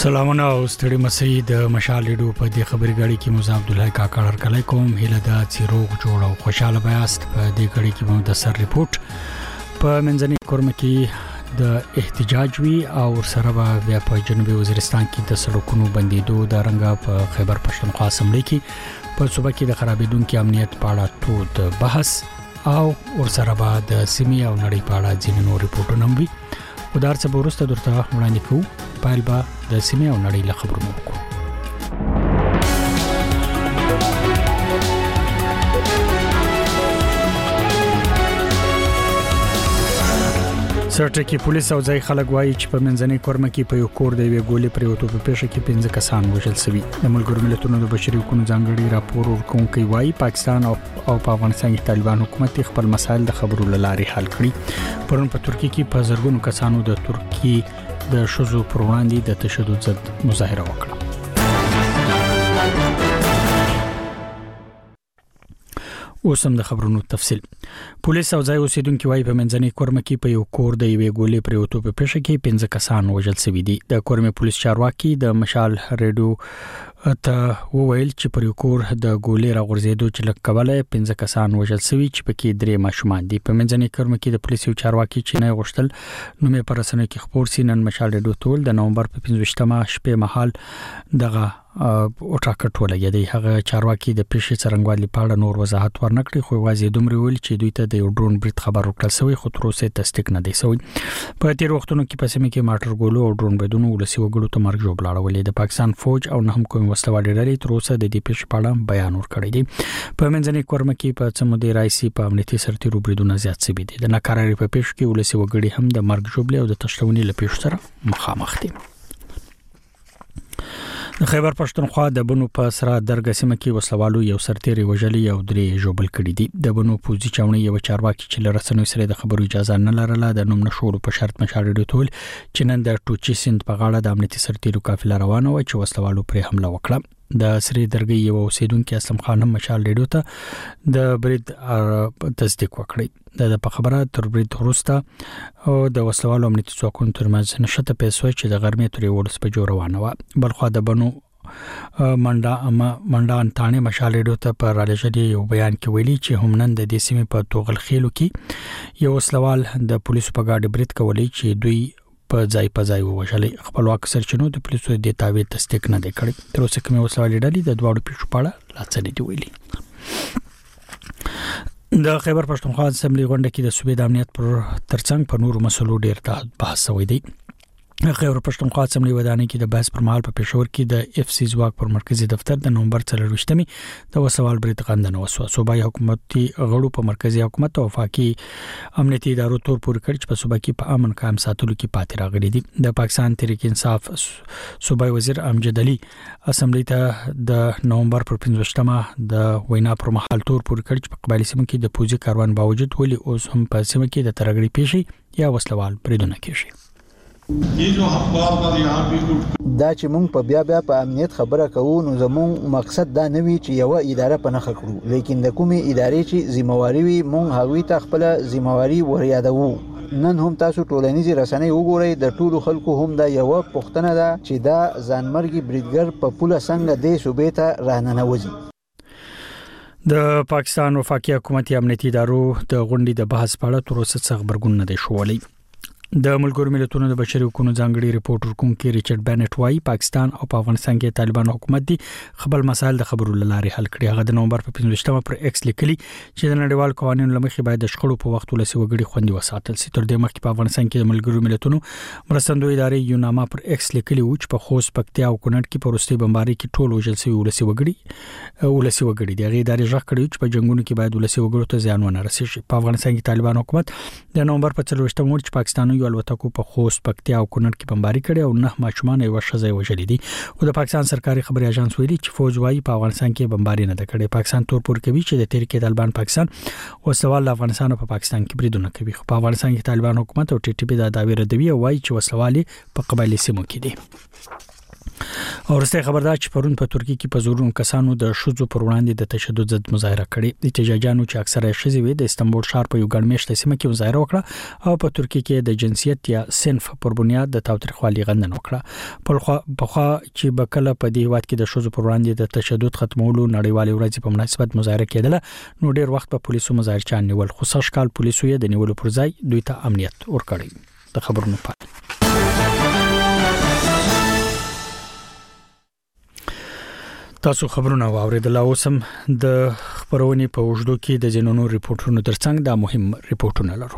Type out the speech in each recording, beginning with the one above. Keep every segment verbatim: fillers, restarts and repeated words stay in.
سلامونه او ستړي مسي د مشال ریډیو په دې خبري غړي کې موږ عبد الله کاکړ هرکلی کوم هله دا چیروغ جوړ او خوشاله بیاست په دې غړي کې موږ د سر ریپورت په منځني کورم کې د احتجاج وی او سره بیا په جنوبي وزیرستان کې د سړکونو بندیدو د رنګ په خیبر پښتونخوا اسمبلی کې په صوبه کې د خرابېدونکو امنیت په اړه ټول بحث او ورسره به د سیمې او نړۍ په اړه ځینې نور ریپورتونه هم وي ودار څه ورسته درته وړاندې کوو پایل با د سیمې او نړۍ له خبرونو وکړو سرټکی پولیس او ځای خلک وایي چې په منځنۍ کورم کې په یو کور د وی ګولې پر یو توپ پیښه کې پنځه کسان وژل شوي د ملګرو ملتونو د بشري حقوقو ځانګړي راپور ورکوونکی وایي پاکستان او او په افغانستان کې طالبان حکومت خپل مسایل د خبرو لاري حل کړي پرون په ترکیه کې په زرګونو کسانو د ترکی د شوزو پر وړاندې د تشدد ضد مظاهره وکړه اوسم د خبرونو تفصیل پولیس او ځای اوسیدونکو وايي په منځنۍ کورم کې په یو کور د یوې ګولې پر یو توپ پیښه کې پنځه کسان وژل شوي دي د کورم پولیس چارواکي د مشال ریډیو ته وویل چې پر یو کور د ګولې راغورځېدو چې لکبله پنځه کسان وژل شوي چې پکې درې ماشومان دي په منځنۍ کورم کې د پولیسو چارواکي چې نه غوښتل نو مې پر رسنۍ کې خبر سینن مشال ریډیو ټول د نومبر په پنځوستمه شپه مهال دغه او ټاکټ ولګیدي هغه چارواکي د پیښې څرنګوالي په اړه نور وضاحت ورنکړي خو واځي دومره ویل چې دوی ته د یو ډرون برید خبر ورکړل شوی خو تر اوسه تصدیق نه دی شوی په تیر وختونو کې په سیمه کې ماټر ګولو او ډرون بریدونو ولسی وګړو ته مرګ جوړ لاړولې د پاکستان فوج او نه هم کوم وسلوالې ډلې تر اوسه د دې پیښې په اړه بیان ورکړی دی په منځنۍ کورم کې په څمودي رئیسي په امنیتي سرتیرو بریدونه زیات شوي دي د ناکارۍ په پیښه کې ولسی وګړي هم د مرګ جوړ او د تشتونی لپاره سره مخامخ دي د خیبر پښتونخوا د بنو په سره درګه سیمه کې وسلوالو یو سرتیری وژلی او درې جوبل کړي دي د بنو پوزي چاوني یو چارواکي چې لرسنوي سره د خبرو اجازه نه لرله د نوم نشورو په شرط مشاړې ټول چې نن د ټوچي سند په غاړه د امنیتي سرتیرو قافله روانه و چې وسلوالو پر حمله وکړه د سری درګي یو اوسیدونکو اسلام خان هم مشال ریډیو ته د برید تصدیق وکړي د په خبره تر برید وروسته او د وسلوالو امنیتي ځواکونو ترمنځ نشته پیسې چې د غرمې تر ولس په جوړ روانه و بلخو د بنو منډا اما منډا انټانه مشال ریډیو ته پر راځي یو بیان کې ویلي چې هم نن د دې سیمې په توغل خېلو کې یو وسلوال د پولیسو په ګاډي برید کولی چې دوی په ځای په ځای ووژلې خپلواک سرچینو د پولیسو د تعویض تصدیق نه دی کړی تر اوسه کومه وسلوالې ډلې د دواړو پیښو په اړه لا څه نه دی ویلي د خیبر پښتونخوا اسمبلی غونډه کې د صوبې د امنیت پر ترڅنګ په نورو مسلو ډیر بحث شوی دی خیبر پښتونخوا اسمبلی ودانۍ کې د بحث پر مهال په پېښور کې د اف سی ځواک پر مرکزی دفتر د نومبر څلرويشتمې د وسوال برید غندنه وسو صوبایي حکومتي غړو په مرکزی حکومت او وفاقي امنیتي ادارو تور پور کړ چې په صوبه کې په امن قائم ساتلو کې پاتې راغلي دي د پاکستان تحریک انصاف صوبایي وزیر امجد علي اسمبلی ته د نومبر پر پنځوستمه د وینا پر مهال تور پور کړ چې په قبایلی سیمه کې د پوزي کاروان باوجود ولي اوس هم په سیمه کې د ترګړې پیښې یا وسلوال بریدونه کیږي دا چې مونږ په بیا بیا په امنیت خبره کوو نو زموږ مقصد دا نه وی چې یو اداره په نخ کړو لیکن د کومي ادارې چې ذمہواری وي مونږ هغوی ته خپل ذمہواری وريادو نن هم تاسو ټولنیزي رسنۍ وګورئ د ټولو خلکو هم دا یو پښتنه ده چې دا ځانمرګي بریدګر په پوله څنګه د صوبې ته راننوځي د پاکستان وفاقي حکومتي امنیتي ادارو د غونډې د بحث په اړه تر اوسه څه خبرګون نه دی شولی د ملګرو ملتونو د بشري حقوقو ځانګړي ریپورټ ورکوونکی ریچارډ بنټ وايي پاکستان او په افغانستان کې طالبان حکومت دي خپل مسایل د خبرو لاري حل کړي هغه د نومبر په پنځوستمه پر ایکس لیکلي چې د نړیوال قوانینو لمخې باید د شخړو په وخت ولسی وګړي خوندي وساتل شي تر دې مخکې په افغانستان کې د ملګرو ملتونو مرستندوی ادارې یوناما پر ایکس لیکلي و چې په خوست پکتیا او کونړ کې په وروستي بمباري کې ټول وژل شوي ولسی وګړي ولسی وګړي د غي ادارې ځخ کړي چې په جنگونو کې باید ولسی وګړو ته زیان ونه رسیږي په افغانستان کې طالبان حکومت د نومبر په څلوېښتمه چې پاکستان یو الوتکو په خوست پکتیا او کونړ کې بمباري کړي او نه ماشومان یو شزای وژلي دي او د پاکستان سرکاري خبري اژانس ویلي چې فوج وايي په افغانستان کې بمباري نه کړي پاکستان تور پور کوي چې د تحریک طالبان پاکستان او سوال افغانستان او په پاکستان کې بریدونه کوي په افغانستان کې طالبان حکومت او ټي ټي پی د داوی ردوی او وايي چې وسوالي په قبایلی سیمو کې دي ورسته خبردار چې پرون په ترکیه کې په زورون کسانو د شذو پر وړاندې د تشدد ضد مظاهره کړې. احتجاجانو چې اکثره شذې وي د استنبول ښار په یو ګڼمېشته سیمه کې مظاهره وکړه او په ترکیه کې د جنسیت یا صنف پر بنیاد د تاوتریخوالي غندنه وکړه. په خو چې بکله په دې وخت کې د شذو پر وړاندې د تشدد ختمولو نړیوالې ورځې په مناسبت مظاهره کېدله نو ډیر وخت په پولیسو مظاهرچان نیول، خو سږ کال پولیسو یې د نیولو پر ځای دوی ته امنیت ورکړی. د خبرونو پای تاسو خبرونه واوریدل. اوسم د خبرونې په وژدو کې د جنونو ریپورتونو ترڅنګ دا مهم ریپورتونه لرو.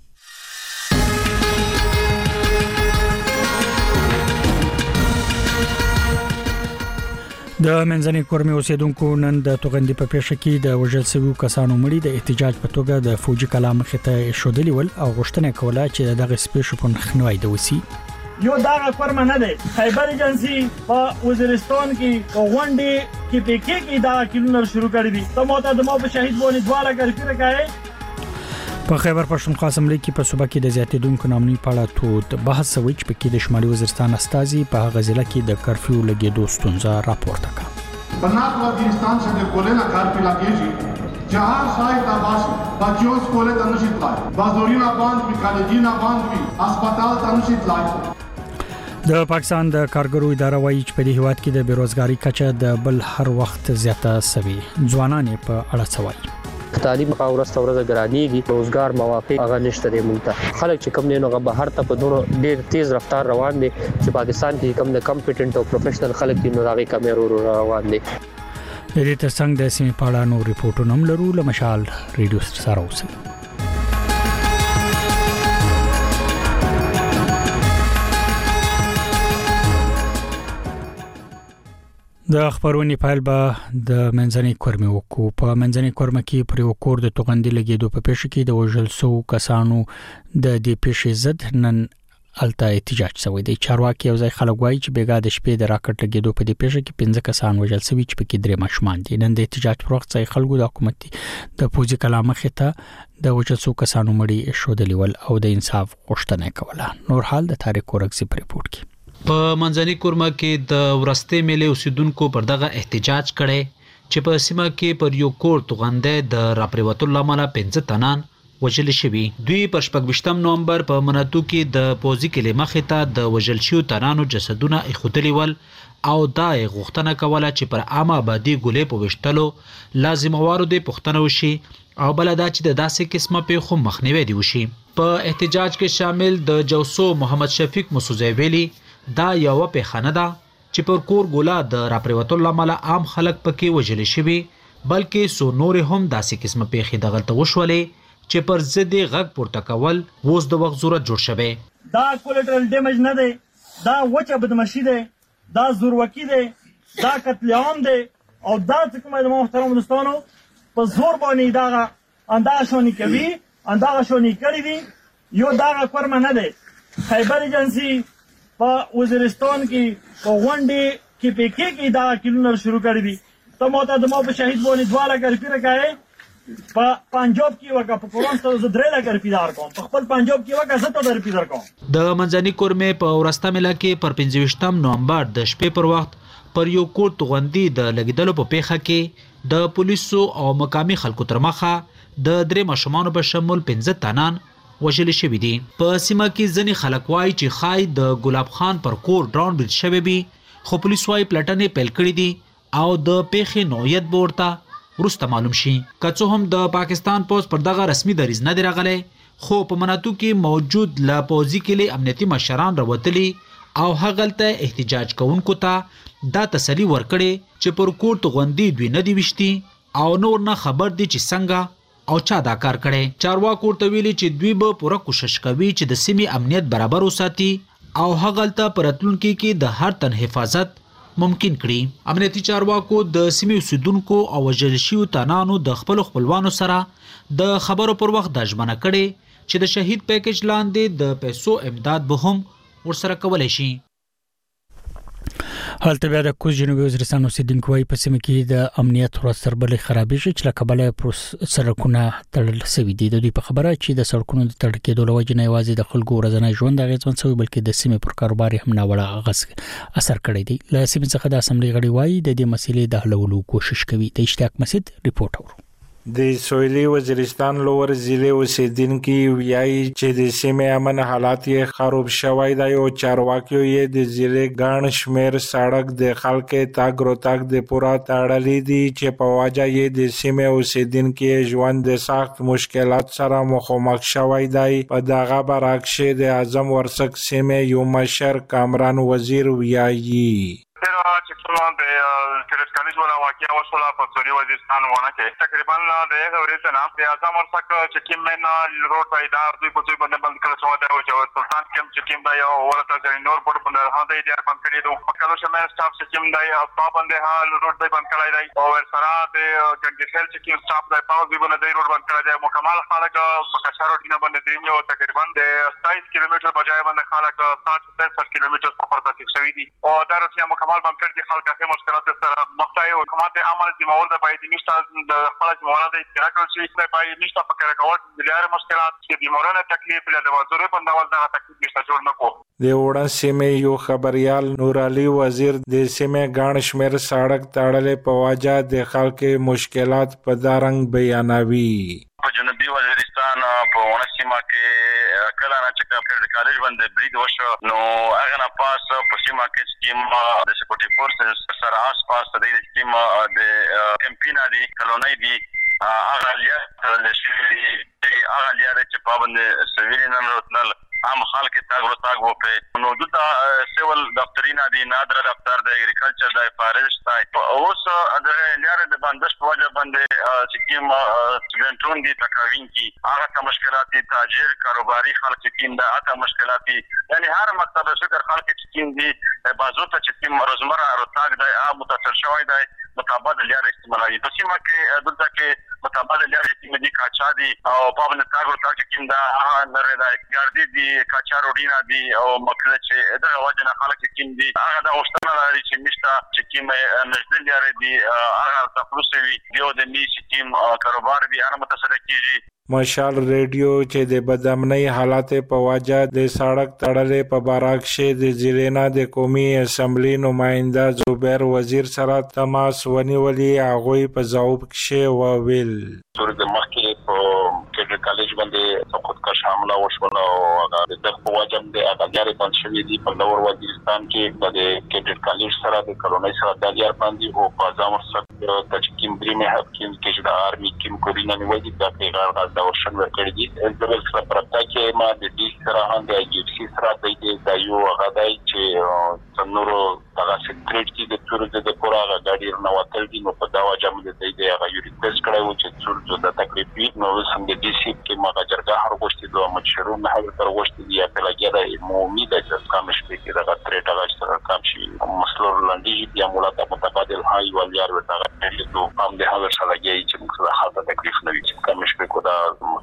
د منځنۍ کورمې اوسیدونکو نن د توغندي په پیښه کې د وژل شویو کسانو مړي د احتجاج په توګه د فوجي کلام مخته شودلی ول او غوښتنه کوله چې دغه سپیشل په خنوای د وسی یو دغه کورمه نه دی. خیبر ایجنسی په وزیرستان کې کوونډي کې پکې کې دا کلونه شروع کړی دي. ته موته د مو په شهید باندې دواله ګرځي راکای. په خیبر پښتونخوا اسمبلی کې په صوبه کې د زیاتېدونکو نامني پاړه تو بحث وچ پکې د شمالي وزیرستان استازي په غزله کې د کرفیو لګېدو ستونزه راپورته کړه. بنات وزیرستان سے کولنا کارپی لګېږي جهان شاید آباس بچیوں سکولے تنشیت لای بازورینا باند وی کالجینا باند وی هسپتال تنشیت لای. د پاکستان د کارګرو اداره وایي چې په دې هیواد کې د بیروزګاری کچه د بل هر وخت زیاته سوي. ځوانان په اړه سوي تعلیم او ورسته ورځ ګرانیږي، روزګار مواقع هغه نشته دی. مونږ خلک چې کوم نه نو بهر ته په دونو ډیر تیز رفتار روان دي چې پاکستان کې کوم د کمپټنټ او پروفیشنل خلک دي نو هغه کمرو روان دي. د دې ترڅنګ د سیمې په اړه نور ریپورتونه هم لرو. له مشال ریډیو سره اوسئ. د خبرونې فایل به د منځنۍ کورمې وکړو. په منځنۍ کورمه کې پر یو کور د توغندي لګېدو په پیښه کې د وژل شو کسانو د دې پیښې ضد نن الته احتجاج شوی دی. چارواکي یو ځای خلک وایي چې بیګا د شپې د راکټ لګېدو په دې پیښه کې پنځه کسان وژل شوي چې پکې درې ماشومان دي. نن د احتجاج پر وخت ځای خلکو د حکومت د پوځي کلام مخته د وژل شو کسانو مړي شودلی ول او د انصاف غوښتنه کوله. نور حال د تاریخ ورکسي په ریپورت کې په منځنۍ کورمه کې د ورستې ملي اوسیدونکو پر دغه احتجاج کړي چې په سیمه کې پر یو کور توغنده د راپریوتو لامل پنځه تنان وژل شوي. دوی پر شپږ نومبر په مناتو کې د پوزي کلي مخې ته د وژل شویو تنانو جسدونه ایښودلي ول او دا غوښتنه کوله چې پر عامه آبادي ګولې په وشتلو لازموارو د پښتنو وشي او بل دا چې د داسې قسمه په خو مخنیوي دی وشي. په احتجاج کې شامل د جوسو محمد شفیق مسوزی ویلي دا یو په خانه ده چې پر کور ګولا د راپریوتو لامل عام خلک پکې وژل شوي، بلکې سو نور هم داسې قسمه پیښې دغلته وشولې چې پر ضد غږ پورته کول اوس د وخت ضرورت جوړ شوی. دا کولیټرل ډیمیج نه دی، دا وچه بدمعشي دی، دا زورواکي دی، دا قتل عام دی او دا کومه د محترم دوستانو په زور باندې دا اندازه شونی کوي اندازه شونی کړی دی. یو دا کورمه نه دی. خیبر ایجنسی په وزیرستان کې کوونډي کې پکې کې دا کلونه شروع کړی دي. ته موته د مو په شهید باندې دواله ګرځي راکای. په پنجاب کې وکا په قرآن ته زدرې لا ګرځي دار کوم په خپل پنجاب کې وکا زته ګرځي دار کوم. د منځنۍ کورمې په ورسته مله کې پر پنځه نومبر د شپې پر وخت پر یو کور توغندي د لګیدلو په پیښه کې د پولیسو او مقامي خلکو تر مخه د درې ماشومانو په شمول پنځه تنان وژل شوي دي. په سیمه کې ځینې خلک وایي چې خای د ګلاب خان پر کور ډرون بریډ شوی وي، خو پولیس وایي پلټنې پیل کړي دي او د پیښې نوعیت به ورته وروسته معلوم شي. که څه هم د پاکستان پوز پر دغه رسمي دریځ نه دی راغلی، خو په مناتو کې موجود لا پوځي کلي امنیتي مشران راوتلي او هغلته احتجاج کوونکو ته دا تسلی ورکړي چې پر کور توغندي دوی نه دی وشتي او نور نه خبر دي چې څنګه او چا دا کار کړي. چارواکو ورته ویلي چې دوی به پوره کوشش کوي چې د سیمې امنیت برابر وساتي او هغلته پر راتلونکي کې د هر تن حفاظت ممکن کړي. امنیتي چارواکو د سیمې اوسیدونکو او وژل شویو تنانو د خپل خپلوانو سره د خبرو پر وخت د ژمنه کړي چې د شهید پیکج لاندې د پیسو امداد به هم ورسره کولای شي. حالت بیا د کوز جنوبي وزیرستان اوسیدونکو وايي په سیمه کې د امنیت ورځ تر بلې خرابېږي چې لکه بل سړکونه تړل شوي دي. د دوی په خبره چې د سړکونو د تړل کېدو له وجې نه یوازې د خلکو ورځنی ژوند اغېزمن شوی بلکې د سیمې پر کاروبار هم ناوړه اغېز اثر کړی دی. له سیمې څخه د اسمبلی غړي وايي د دې مسلې د حلولو کوشش کوي. د اشتیاق مسجد ریپورت اورو. د سویلي وزیرستان لور ضلع اوسیدونکو ویایي چې د سیمې امن حالات یې خراب شوی دی او چارواکي یې د ضلع ګڼ شمېر سړک د خلکو تګ راتګ د پوره تړلې دي چې په وجه یې د سیمې اوسیدونکو ژوند د سخت مشکلات سره مخامخ شوی دی. په دغه برعکس د اعظم ورسک سیمې یو مشر کامران وزیر ویایي چې څومره د کلیج کالج ولا واقعیا وشوله په سویلي وزیرستان ونه کې تقریبا د هغه ورځې نه د اعظم ورسک چې کوم نه روډ پیدا دوی په دوی باندې بند کړل شو دا چې سلطان کوم چې کوم دا یو ورته ځای نور په باندې هدا یې ډیر بند کړی دوه کلو شمه سټاف چې کوم دا یو په باندې حال روډ دی بند کړی دی او سره د ګنګي خل چې کوم سټاف دی په دوی باندې روډ بند کړی دی مکمل خلک په کشارو ډینه باندې دریم یو تقریبا د ستایس کیلومتر بجای باندې خلک ساठ ستر کیلومتر سفر تکلیف شوی دي او دا رسیا مکمل بند کړی خلک کې مشکلات سره مخ ته او حکومت عمل د مول د باید نشته د خپل مولاد استراکل شي د باید نشته فکر کول د لاره مشکلات چې د مورنه تکلیف له د وزیر په ډول دا تکلیف نشته جوړ نکو. د وړاندې سیمې یو خبريال نور علي وزیر د سیمې ګڼ شمېر سړک تړلې په وجه د خلکو مشکلات په دارنګ بیانوي. په جنوبي وزیرستان په ونه سیمه کې کله نه چې کله کالج باندې برید وشو نو هغه نه پاس په سیمه کې چې د سکیورټي فورسز سره آس پاس د دې ټیم د کمپینا دی کلونای دی هغه لیا د شي هغه لیا چې په باندې سویل نن راتل عام خلک تاګ ورو تاګ وکړي نو دغه سیول دفترینا دی نادر دفتر د اګریکلچر د فارست اوس د لاره د بندش په وجه باندې چې کوم سټډنټون دي تکاوین کی هغه مشکلات دي تاجر کاروباري خلک چې دا هغه مشکلات دي یعنی هر مکتب شکر خلک چې دي بازو ته چې کوم روزمره روتاګ دی هغه متاثر شوی دی متابعت لاره استعمالوي په سیمه کې دلته کې متابعت لاره استعمالي کاچا دي او په باندې تاګ ورتاګ چې کوم دا هغه لري دا ګاردي دي کاچا روډینا دي او مکه چې دا وجه نه خلک چې کوم دي هغه د اوستانه لري چې مشته چې کوم نزدل لري دي هغه تاسو وی دیو د می چې کوم کاروبار به هغه متاثر کیږي. مشال ریډیو چې د بدامنۍ حالات په وجه د سړک تړلې په برعکس د ضلع د قومي اسمبلی نماینده زبیر وزیر سره تماس ونیولې هغه په ځواب کې وویل سوري د مخکې په کډ کالج باندې خودکش حمله وشوله او هغه د په وجه د اګیاري بند شوی دی په لور وزیرستان کې د کډ کالج سره د کلونای سره د اګیار باندې او په ځامر سره د چکیم درې مه حکیم کې د آرمي کیم کورینا نیولې د پیغام د ورشن ورکړي دي د بل سره پرتا کې ما د دې سره هم د یو سی سره د دې د یو غدای چې څنورو دغه سکریټ د تور د پورا غاډي نو وتل دي نو په دا وجه موږ د دې هغه یو ریکوست کړو چې څور د تکلیف نو سم د دې سی کې ما جرګه هر غوښتي دوه مشرون نه هغه تر غوښتي دی په لګیا د مومي د ځکه مشکل کې دغه ترټه راځي سره کام شي مسلور لاندې بیا مولا ته متبادل هاي وليار ورته نو هم د هغه سره لګي چې موږ سره حالت تکلیف نه وي چې کوم مشکل کو دا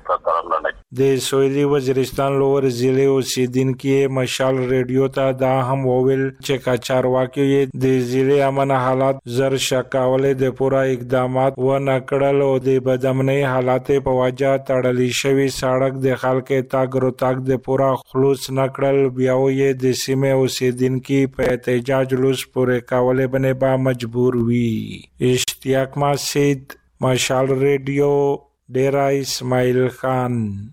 د سویلي وزیرستان لور ضلع اوسیدونکو مشال ریډیو ته دا هم وویل چې کاچارواکي د ضلع امن حالات زر شکاولې د پورا اقدامات و نکړل او د بدامنۍ حالات په وجه تړلې شوی سړک د خلکو تاګ راتګ د پورا خلوص نکړل بیا یې د سیمې اوسیدونکو په احتجاج لوس پورې کولې باندې با مجبور وي. اشتیاق مسجد مشال ریډیو ډیرا اسماعیل خان.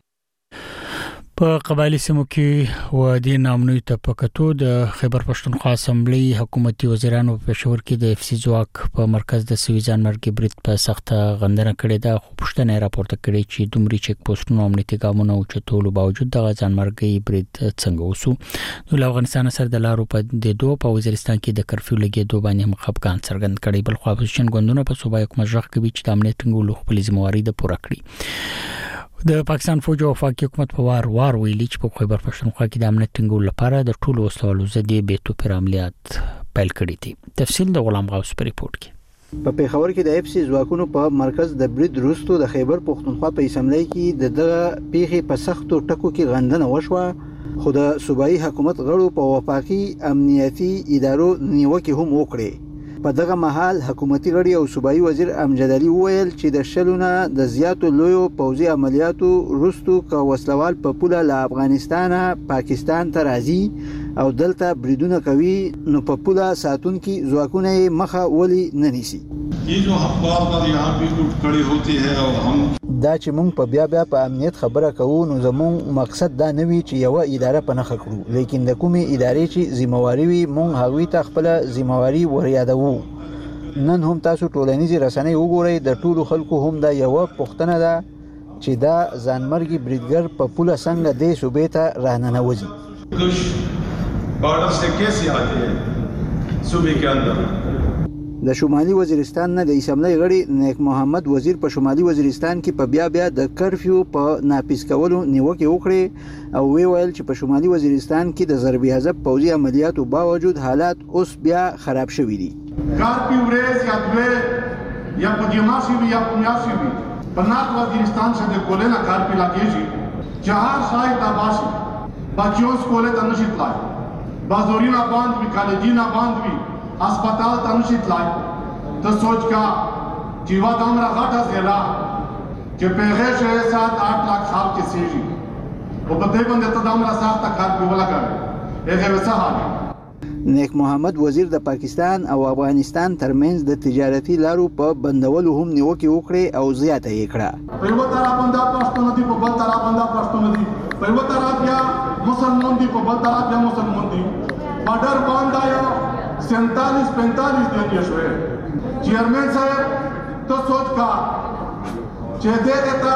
په قبایلی سیمو کې وادي نامنوي تپکتو د خیبر پښتونخوا اسمبلی حکومتي وزیرانو په پېښور کې د اف سی ځواک په مرکز د سویزان مرګ برید په سخته غندنه کړې ده خو پښتنه راپورته کړې چې دومره چک پوسټونو امنیتي ګامونه او چتولو باوجود د ځان مرګ برید څنګه وسو نو افغانستان سره د لارو په د دوه په وزیرستان کې د کرفیو لګي دوه باندې مخابقان څرګند کړي بل خو اپوزیشن ګوندونه په صوبایي حکومت ځخ کوي چې د امنیت ټینګولو خپل ذمہواری د پوره کړي. د پاکستان فوج او وفاقي حکومت په وار وار ویلي چې په خیبر پښتونخوا کې د امنیت ټینګولو لپاره د ټولو وسلو زدي بیتو پر عملیات پیل کړي دي. تفصیل د غلام غوث په ریپورت کې. په پیښور کې د اف سي ځواکونو په مرکز د برید وروسته د خیبر پښتونخوا په اسمبلی کې د دغه پیښې په سختو ټکو کې غندنه وشوه، خو د صوبایي حکومت غړو په وفاقي امنیتي ادارو نیوکې هم وکړې. په دغه مهال حکومتي غړي او صوبایي وزیر امجد علي وویل چې د شلونه د زیاتو لویو پوځي عملیاتو وروسته که وسلوال په پوله له افغانستانه پاکستان ته راځي او دلته بریدونه کوي نو په پوله ساتونکي ځواکونه یې مخه ولې نه نیسي. ये जो अखबार पर यहाँ भी लूट खड़ी होती है और हम دا چې مونږ په بیا بیا په امنیت خبره کوو نو زموږ مقصد دا نه وي چې یو اداره په نخښه کړو، لیکن د کومې ادارې چې ذمہواری وي مونږ هغوی ته خپل ذمہواری وريادوو. نن هم تاسو ټولنیزې رسنۍ وګورئ، د ټولو خلکو هم دا یو پوښتنه ده چې دا ځانمرګي بریدګر په پوله څنګه دې صوبې ته راننوځي. بارډر سے کیسے آتے ہیں صوبے کے اندر. د شمالي وزیرستان نه د اسمبلی غړي نیک محمد وزیر په شمالي وزیرستان کې په بیا بیا د کرفیو په ناپیس کولو نیوکې وکړې او وی ویل چې په شمالي وزیرستان کې د ضرب حزب پوځي عملیاتو باوجود حالات اوس بیا خراب شوي دي. کارپی ورځ یا دوه یا په دیماسي وي یا په میاسي وي په نارت وزیرستان سے د کولینا کارپی لاګیږي جهار شاهد عباسی بچیوس کوله ته نشي تلای بازورینا باند وی کالجینا باند وی अस्पताल तनुषित लाई तो सोच का जीवा दामरा घाटा जिला के पेगे शे सात आठ लाख साल के सीजी वो बदे बंदे तो दामरा सात तक हाथ पे वाला कर एक वैसा हाल. نیک محمد وزیر د پاکستان او افغانستان ترمنځ د تجارتي لارو په بندولو هم نیوکې وکړې او زیاته یې کړه. په یو طرف باندې پښتون دي په بل طرف باندې پښتون دي په یو طرف بیا مسلمان دي په بل طرف بیا مسلمان دي بارډر باندې یو सैंतालीस पैंतालीस दिन ये हुए चेयरमैन साहब तो सोच का चेदे देता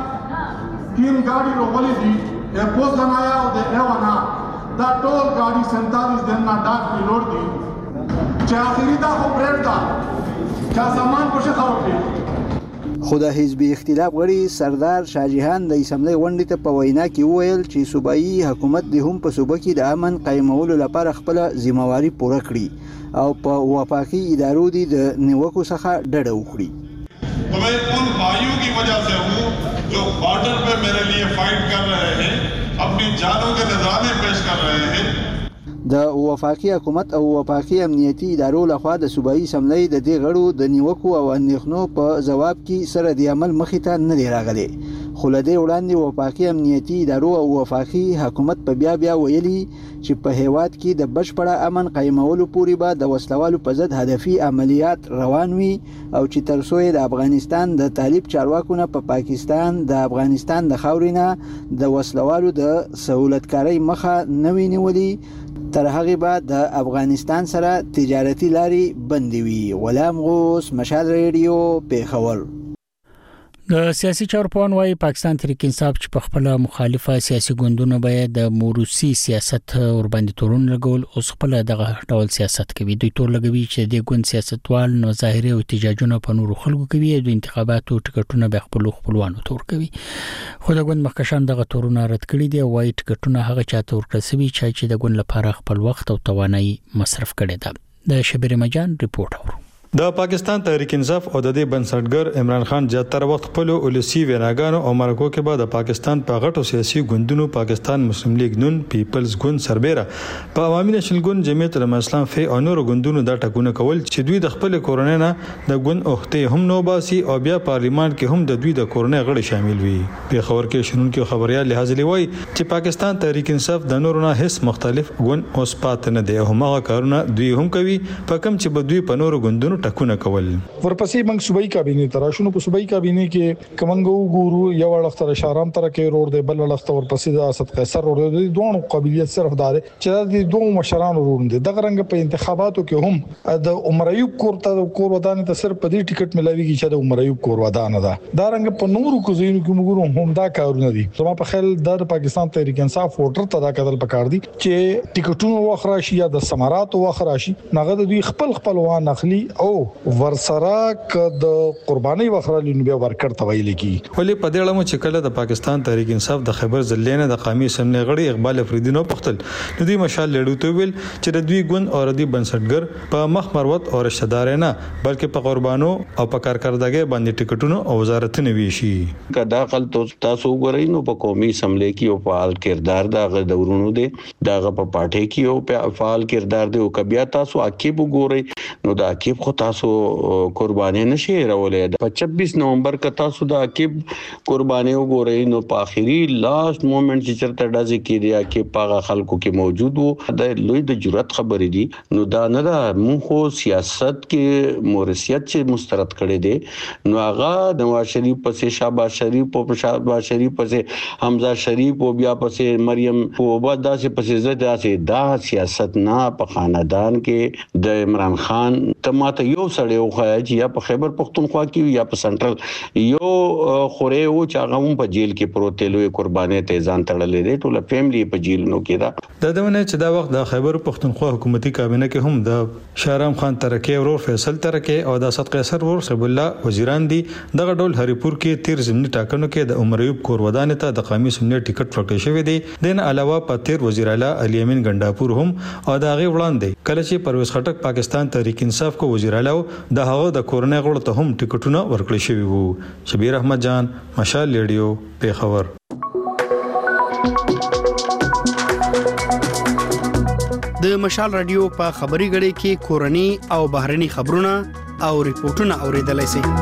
तीन गाड़ी रोली थी ये पोस्ट बनाया और दे एवना दा टोल गाड़ी सैंतालीस दिन ना डाक में लोड दी चे आखिरी दा को ब्रेड दा क्या सामान कुछ खाओगे. خو د حزبي اختلاف غړي سردار شاهجهان د اسمبلی غونډې ته په وینا کې وویل چې صوبایي حکومت د هم په صوبه کې د امن قایمولو لپاره خپل ذمہواری پوره کړي او په وفاقي ادارو دي د نیوکو څخه ډډه وکړي. मैं उन भाइयों की वजह से हूँ जो बॉर्डर पे मेरे लिए फाइट कर रहे हैं, अपनी जानों के नजराने पेश कर रहे हैं. د وفاقي حکومت او وفاقي امنیتي ادارو لخوا د صوبایي اسمبلی د دې غړو د نیوکو او اندېښنو په جواب کې سره د عمل مخې ته نه دی راغلی، خو له دې وړاندې وفاقي امنیتي ادارو او وفاقي حکومت په بیا بیا ویلي چې په هیواد کې د بشپړه امن قایمولو پورې به د وسلوالو په ضد هدفي عملیات روان وي او چې تر څو د افغانستان د طالب چارواکو نه په پاکستان د افغانستان د خاورې نه د وسلوالو د سہولتکارۍ مخه نه وي نیولې تر هغه بعد د افغانستان سره تجارتي لاري بندي وي. غلام غوث، مشال ریډیو، پیښور. د سیاسي چارپوهان وايي پاکستان تحریک انصاف چې په خپل مخالفه سیاسي ګوندونه باید د موروثي سیاست ور باندې تورون لګول او خپل دغه ډول سیاست کوي. دوی تور لګوي چې د ګوند سیاستوال نو ظاهري او احتجاجونه په نورو خلکو کوي د انتخاباتو ټکټونه به خپل خپلوانو تور کوي. خو د ګوند مخکشان دغه تورونه رد کړي دي او وايي ټکټونه هغه چاته ورکړي چې د ګوند لپاره خپل وخت او توانایي مصرف کړي ده. د شبیر مجان ریپورت اورو. د پاکستان تحریک انصاف او د دې بنسټګر عمران خان زیاتره وخت خپل اولسی ویناګانو او مرکو کې بعد پاکستان په غټو سیاسي ګوندونو پاکستان مسلم لیگ نون پیپلز ګوند سربېره په عوامي نشل ګوند جمعیت علماء اسلام فی او نور ګوندونو دا ټکونه کول چې دوی د خپل کورونې نه د ګوند اوخته هم نو باسي او بیا پارلیمان کې هم د دوی د کورونې غړي شامل وي. په خبر کې شنن کې خبريال لحاظ لوي چې پاکستان تحریک انصاف د نورونو هیڅ مختلف ګوند اوس پات نه دی او هغه کارونه دوی هم کوي په کم چې بدوی په نورو ګوندونو ټکونه کول. ورپسې موږ صوبایي کابینه تراشونو په صوبایي کابینه کې کومنګو ګورو یو وړختره شارام تر کې روړ دی بل وړختره ورپسې د اسد قیصر روړ دی دوه قابلیت صرف دار چې د دوه مشران روړ دي دغه رنګ په انتخاباتو کې هم د عمر ایوب کور ته کور ودانې ته صرف په دې ټیکټ ملاويږي چې د عمر ایوب کور ودانه ده دا رنګ په نورو کوزینو کې موږ هم دا کارونه دي. زما په خیال د پاکستان تحریک انصاف ووټر ته دا کتل پکار دي چې ټیکټونو واخراشي یا د سمارات واخراشي نغد دوی خپل خپلوان اخلي او هو ورسره ک د قرباني وخرالي نو بیا ورکړ تویل کی ولې په دې اړه مو چې کله د پاکستان تحریک انصاف د خیبر ضلع د قومي اسمبلی غړي اقبال افریدي نو پختل د دې مشال لړو ته ویل چې د دوی ګوند او د بنسټګر په مخ مروت او رشتہ دار نه بلکې په قربانو او په کارکردګۍ باندې ټیکټونو او وزارتونه ویشي کدا خل تاسو وګورئ نو په قومي اسمبلی کې او فعال کردار د غدورونو دي دغه په پاټه کې او په فعال کردار دی او کبیا تاسو عقیب وګورئ نو د عقیب خو تاسو قرباني نشي راولې په چوبیس نومبر ک تاسو د عقیب قرباني وګورئ نو په اخیری لاست مومنت چې چرته ډازي کې دی عقیب په خلکو کې موجود وو د لوی د جرأت خبرې دي نو دا نه دا مونږ خو سیاست کې مورثیت چې مسترد کړي دي نو هغه نواز شریف پسې شهباز شریف او شهباز شریف پسې حمزه شریف او بیا پسې مریم او بعد داسې پسې زده داسې دا سیاست نه په خاندان کې د عمران خان ته ماته یو سړی وخایي چې یا په خیبر پختونخوا کې یا په سنټرل یو خوري او چې هغه په جیل کې پروت لوی قرباني ته ځان تړلې دي ټول فیملی په جیلونو کې دا د دونه چې دا وخت د خیبر پختونخوا حکومتي کابینه کې هم د شهرام خان ترکی ورور فیصل ترکی او د اسد قیصر ورور صبر الله وزیران دي دغه ډول هریپور کې تیر ضمني ټاکنو کې د عمر ایوب کور ودان ته د قومي سنت ټیکټ ورکړی شوی دی دین علاوه په تیر وزیر اعلی علي امین ګنداپور هم او دا غي وړاندې کله چې پرویز خټک پاکستان تحریک انصاف کو وزیر اعلی د هغه د کورنۍ غړو ته هم ټیکټونه ورکړی شوی وو شبیر احمد جان مشال ریډیو پیښور د مشال رادیو په خبري غړي کې کورني او بهرني خبرونه او ریپورتونه اوریدلای شئ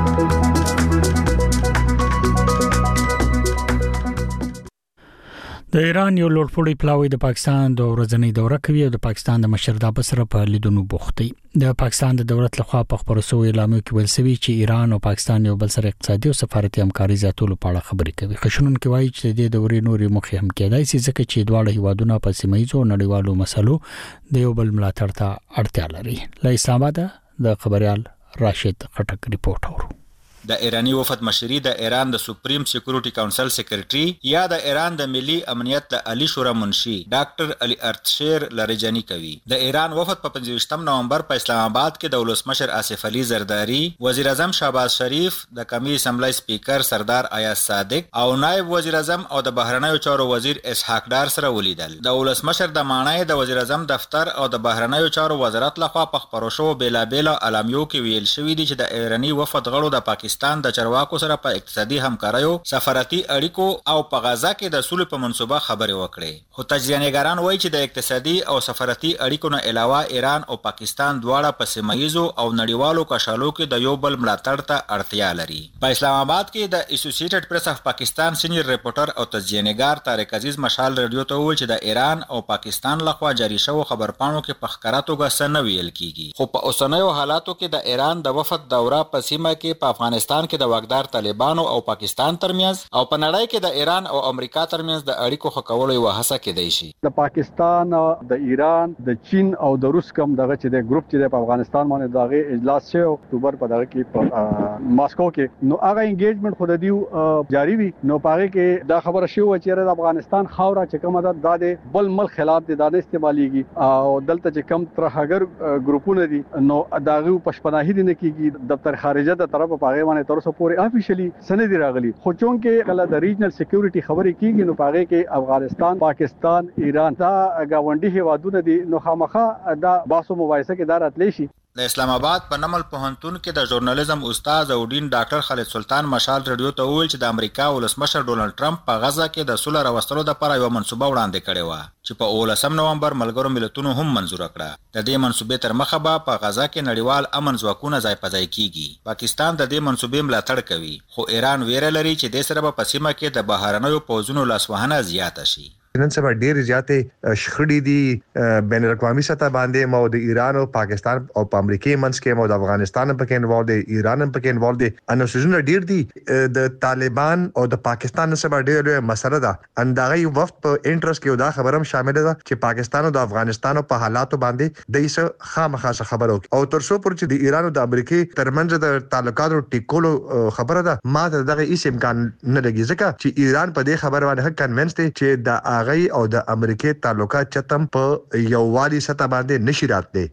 د ایران یو لوړپوړی پلاوی د پاکستان د ورځنی دوره کوي او د پاکستان د مشر د بسره په لیدونو بوختي د پاکستان د دولت لخوا په خبرو سوې اعلان کې ویل شوی چې ایران او پاکستان یو بل سره اقتصادي او سفارتي همکاري زیاتولو په اړه خبرې کوي خشنون کې وایي چې د دورې نوري مخې هم کېدای شي ځکه چې دواړه هیوادونه په سیمه ییزو نړیوالو مسلو د یو بل ملاتړ ته اړتیا لري له اسلام آباد د خبريال راشد خټک ریپورت اورو د ایرانی وفد مشري د ایران د سپریم سکیورټي کونسل سیکریټري یا د ایران د ملي امنیت د علی شورا منشي ډاکټر علي ارتشیر لریجانی کوي د ایران وفد په پنځه نومبر په اسلام آباد کې د ولسمشر آصف علي زرداری وزیر اعظم شهباز شریف د قومي اسمبلی سپیکر سردار ایاز صادق او نائب وزیر اعظم او د بهرنیو چارو وزیر اسحاق ډار سره ولیدل د ولسمشر د مانای د وزیر اعظم دفتر او د بهرنیو چارو وزارت لخوا په خبرو شو بیلابیل اعلامیو کې ویل شوی دی چې د ایرانی وفد غړو د پاکستان پاکستان د چارواکو سره په اقتصادي همکاریو سفارتي اړیکو او په غزا کې د سولې په منصوبه خبرې وکړې خو تجزیه‌نګاران وایي چې د اقتصادي او سفارتي اړیکو نه علاوه ایران او پاکستان دواړه په سیمایزو او نړیوالو کشالو کې د یو بل ملاتړ ته اړتیا لري په اسلام آباد کې د اسوسییټډ پریس اف پاکستان سینیئر ریپورټر او تجزیه‌نګار طارق عزیز مشال رادیو ته وویل چې د ایران او پاکستان لخوا جاری شوو خبرپاڼو کې په ښکاره توګه څه نه ویل کیږي خو په اوسنیو حالاتو کې د ایران د وفد دوره په سیمه کې په افغانستان کې د واکدار طالبانو او پاکستان ترمنځ او په نړۍ کې د ایران او امریکا ترمنځ د اړیکو ښه کولو یو هڅه کېدای شي د پاکستان د ایران د چین او د روس کوم دغه چې د ګروپ چې په افغانستان باندې دغه اجلاس شو اکتوبر په دغه کې په ماسکو کې نو هغه انګیجمنټ خو د دیو جاری وي نو پاره کې دا خبره شو چې د افغانستان خاوره چې کومه ده د بل ملک خلاف د دانه استعماليږي او دلته چې کم ترهګر ګروپونه دي نو دغه پښپناهي دي نه کیږي دفتر خارجه د طرف په هغه باندې تر اوسه پورې افیشلی سند راغلي خو چون کې کله د ریجنل سکیورټي خبرې کیږي نو پاره کې افغانستان پاکستان ایران دا گاونډي هیوادونه دي نو خامخا دا باسو مباحثه کې دار اتلی شي د اسلام آباد په نمل پوهنتون کې د ژورنالیزم استاد او ډین ډاکټر خالد سلطان مشال رادیو ته وویل چې د امریکا ولسمشر ډونلډ ټرمپ په غزا کې د سولې راوستلو لپاره یو منصوبه وړاندې کړې و چې په اولسم نومبر ملګرو ملتونو هم منزور کړه د دې منصوبې تر مخه به په غزا کې نړیوال امن ځواکونه ځای په ځای کیږي پاکستان د دې منصوبې ملاتړ کوي خو ایران ویره لري چې د سره په سیمه کې د بهرنیو پوځونو لاسوهنه زیاته شي نن سبا ډېر زیاتې شخړې دي بین الاقوامي سطح باندې مو د ایران او پاکستان او په امریکای منځ کې مو د افغانستان په کې انوالو دي ایران په کې انوالو دي ان سوزونه ډېر دي د طالبان او د پاکستان سبا ډېر مسله ده اندغه وفد په انټرست کې دا خبرم شامل ده چې پاکستان او د افغانستان په حالاتو باندې د هیڅ خامخا خبرو او تر څو پر چې د ایران او د امریکای ترمنځ د تعلقاتو ټیکولو خبره ده ما دغه هیڅ امکان نه لګي ځکه چې ایران په دې خبره باندې کنوینس دي چې د او د امریکای تعلقات چتم په یووالي سطح باندې نشي راتلي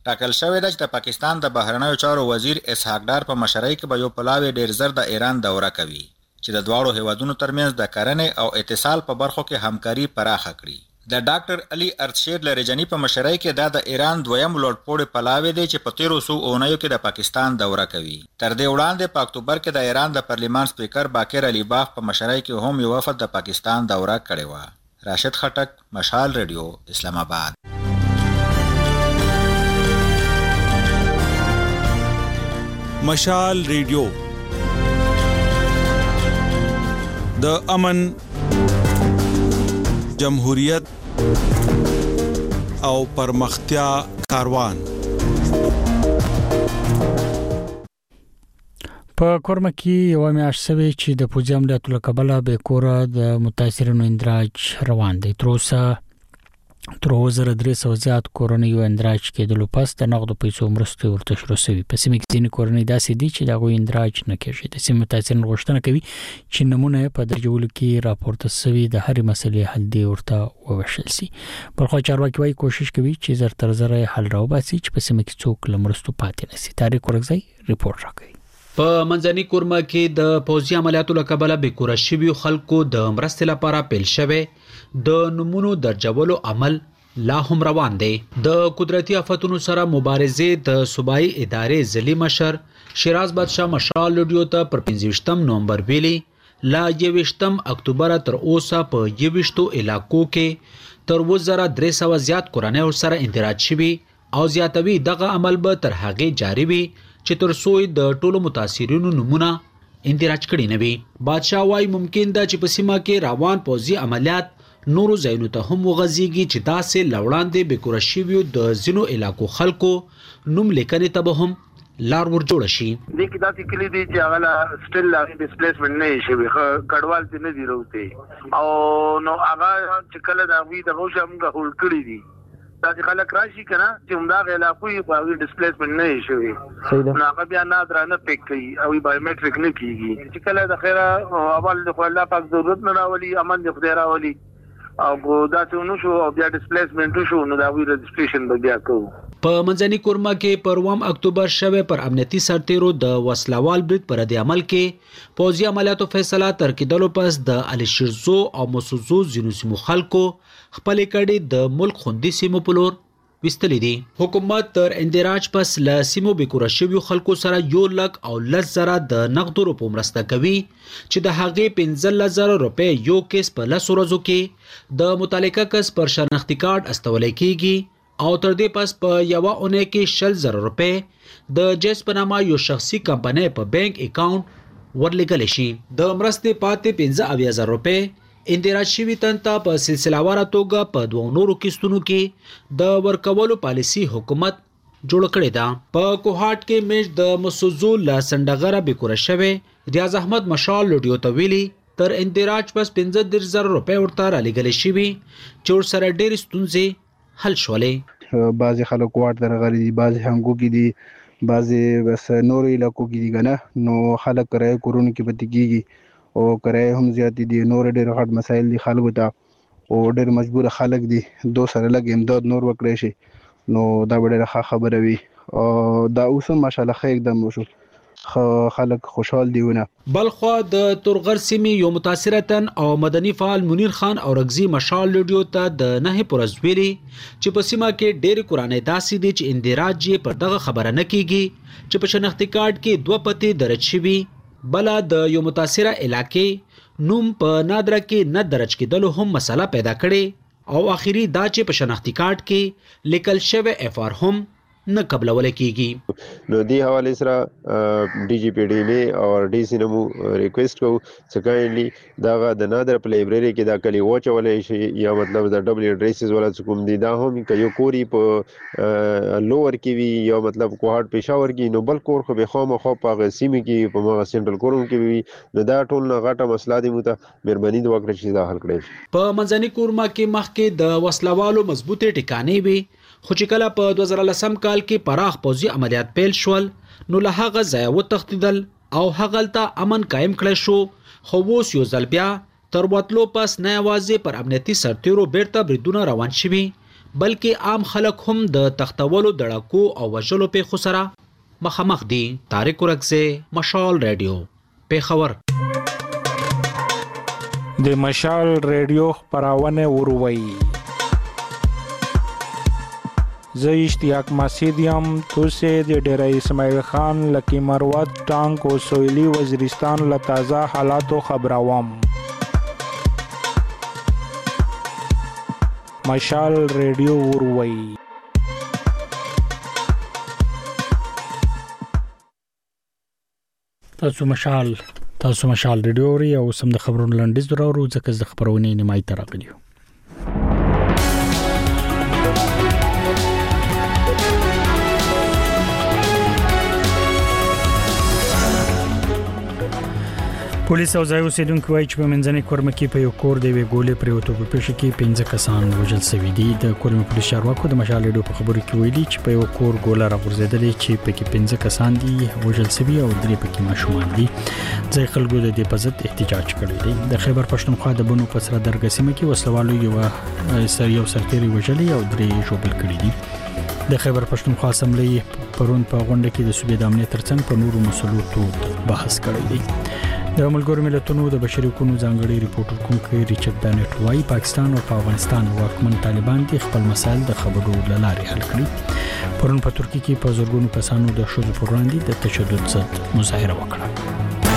ټاکل شوې ده چې د پاکستان د بهرنیو چارو وزیر اسحاق ډار په مشرۍ کې به یو پلاوی ډیر زر د ایران دوره کوي چې د دواړو هیوادونو ترمنځ د کرنې او اتصال په برخو کې همکاري پراخه کړي. د ډاکټر علي ارتشیر لریجانی په مشرۍ کې دا د ایران دویم لوړپوړی پلاوی دی چې په تیرو څو اونیو کې د پاکستان دوره کوي. تر دې وړاندې په اکتوبر کې د ایران د پارلیمان سپیکر باقر علی باغ په مشرۍ کې هم یو وفد د پاکستان دوره کړې و. راشد خټک، مشال ریډیو، اسلام آباد. مشال ریډیو د امن، جمهوریت او پرمختیا کاروان. په کورمه کې یو میاشت سوي چې د پوځي عملیاتو له کبله به کور د متاثرینو اندراج روان دی. تر اوسه تر وزره درې سوه زیات کورنیو اندراج کېدلو پس د نغدو پیسو مرستې ورته شروع شوې. په سیمه کې ځینې کورنۍ داسې دي چې د هغوی اندراج نه کېږي. د سیمې متاثرین غوښتنه کوي چې نمونه په درجولو کې راپورته شوي د هرې مسلې حل دی ورته وویشل شي. بلخو چارواکي وايي کوشش کوي چې زر تر زره حل راوباسي چې په سیمه کې څوک له مرستو پاتې نشي. طارق ورغزی ریپورت راکوي. په منځني کورمه کې د پوځي عملیاتو له کبله به کور شوي خلکو د مرستې لپاره پیل شوی د نمونو درجولو عمل لا هم روان دی. د قدرتي آفتونو سره مبارزې د صوبایي ادارې ځلي مشر شیراز بادشاه مشال ریډیو ته پر پنځه نومبر ویلي لا یوشتم اکتوبر تر اوسه په یوشتو علاقو کې تر وزره درې سوه زیات کورنۍ سره اندراج شوي او زیاتوي دغه عمل به تر هغې جاری وي چې تر څو د ټولو متاثرینو نمونه اندراج کړي نه وي. بادشاه وايي ممکن ده چې په سیمه کې روان پوځي عملیات نورو ځایونو ته هم وغځيږي چې داسې لوړاندې به کور شویو د ځینو علاقو خلکو نوم لیکنې ته به هم لار ور جوړ شي. د کې داسې کلی دي چې هغه سټیل لا ډیسپلیسمنت نه شي وي کډوال دي نه دی وروته او نو هغه چې کله دا وی د روښه موږ هول کړی دي دا چې خلک راشي کنه چې موږ علاقو یې په ډیسپلیسمنت نه شي وي نو هغه بیا نه درانه پک کوي او بایومټریک نه کیږي چې کله د خیره اول د الله پاک ضرورت نه راولي امن د خدای راولي او دا څه نو شو او بیا ډیسپلیسمنت شو نو دا وی رجسټریشن به بیا کوو. په منځني کورمه کې پر اووم اکتوبر شوه پر امنیتي سرتیرو د وسلوال برید پر د عمل کې پوځي عملیاتو فیصله تر کېدلو پس د علي شیرزو او مسوزو ځینو سیمو خلکو خپل کړي د ملک خوندي سیمو په لور وستلی دي. حکومت تر اندراج پس له سیمو بکوره شویو خلکو سره یو لک او لس زره د نقدو روپو مرسته کوي چې د هغې پنځلس زره روپۍ یو کس په لسو ورځو کې د متعلقه کس پر شناختي کارت استولی کیږي او تر دې پس په یوه اونۍ کې شل زره روپۍ د جیس په نامه یو شخصي کمپنۍ په بانک اکاونټ ورلېږلی شي. د مرستې پاتې پنځه اویا زره روپۍ اندراج شوي تن ته په سلسلهواره توګه په دوو نورو کیستونو کې د ورکولو پالیسي حکومت جوړ کړې ده. په کوهاټ کې میش د مسوزو له سندغره بکوره شوی ریاض احمد مشال لوډیو ته ویلي تر اندراج پس پنځه دېرش زره روپۍ ورته رالېږلې شوي چې ورسره ډېرې ستونزې حل شولې. بعضې خلک واټ ته راغلي دي، بعضې هنګو کې دي، بعضې بس نورو علاقو کې دي که نه نو خلک کرایه کورونو کې پاتې کېږي او کرایه هم زیاتې دي. نور ډېر غټ مسایل دي خلکو ته او ډېر مجبوره خلک دي دو سره لږ امداد نور وکړی شي نو دا به ډېره ښه خبره وي. دا اوس هم ماشاءالله ښه اقدام وشو، خلک خوشحال دي ونه. بلخوا د تورغر سیمې یو متاثره تن او مدني فعال منیر خان اورګزي مشال لوډیو ته د نهې پورز ویلي چې په سیمه کې ډېرې کورنۍ داسې دي چې اندراج یې پر دغه خبره نه کیږي چې په شناختي کارت کې دوه پتې درج شوي بله د یو متاثره علاقې نوم په نادره کې نه درج کېدلو هم مسله پیدا کړې او آخري دا چې په شناختي کارت کې لیکل شوی اف آر هم نه قبلول کیږي. نو دی حواله سره ډي جی پی ډي نه او ډي سي نمو ریکوست کو چې کایندلی دا د نادر په لایبرری کې دا کلی وچولې شي یا مطلب د ډبل ایډریسز ولا کوم دي دا هم یو کوري په لوور کې وی یا مطلب کوهاټ پېښور کې نو بل کور خو به خو مخ په سیمه کې په مغه سنټرل کورم کې وی نو دا ټول نه غټه مسله دي مته مهرباني د وکړه چې دا حل کړي. په منځني کورما کې مخکې د وسلوالو مضبوطه ټکانې وي خو چې کله په دوه زره لسم کال کې پراخ پوځي عملیات پیل شول نو له هغه ځایه وتښتېدل او هغلته امن قایم کړی شو. خو اوس یو ځل بیا تر وتلو پس نه یوازې پر امنیتي سرتیرو بیرته بریدونه روان شوي بلکې عام خلک هم د تختولو دړکو او وژلو پیښو سره مخامخ دي. طارق ورکزه، مشال رادیو، پیښور. د مشال رادیو خبرونه وروي. زه اشتیاق مسیدیم توسه د ډیره اسماعیل خان لکی مروت ټانک او سویلی وزیرستان له تازه حالاتو خبروم. مشال رادیو وروي. تاسو مشال تاسو مشال رادیو ری او سم د خبرونو لنډیز درو ځکه د خبرونه نیمای تراغلیو. پولیس او ځای اوسیدونکو وايي چې په منځنۍ کورمه کې په یو کور د وی ګولې پریوتو په پیښه کې پنځه کسان وژل شوي دي. د کورمه پولیس چارواکو د مشال رادیو په خبرو کې ویلي چې په یو کور ګوله راغورځېدلې چې پکې پنځه کسان دي وژل شوي او درې پکې ماشومان دي. ځای خلکو د دې په ضد احتجاج کړی دی. د خیبر پښتونخوا د بنو په سره درګه سیمه کې وسلوالو یو سر یو سرتيري وژلي او درې ژوبل کړي دي. د خیبر پښتونخوا اسمبلی پرون په غونډه کې د صوبې د امنیت ترڅنګ په نورو مسلو ته بحث کړی دی. د ملګرو ملتونو د بشري حقوقو ځانګړي ریپورټر کوونکی ریچارډ بانټ وايي پاکستان او په افغانستان واکمن طالبان دي خپل مسایل د خبرو لارې حل کړي. پرون په ترکیه کې په زورګونو کسانو د شذ پر وړاندې د تشدد ضد مظاهره وکړه.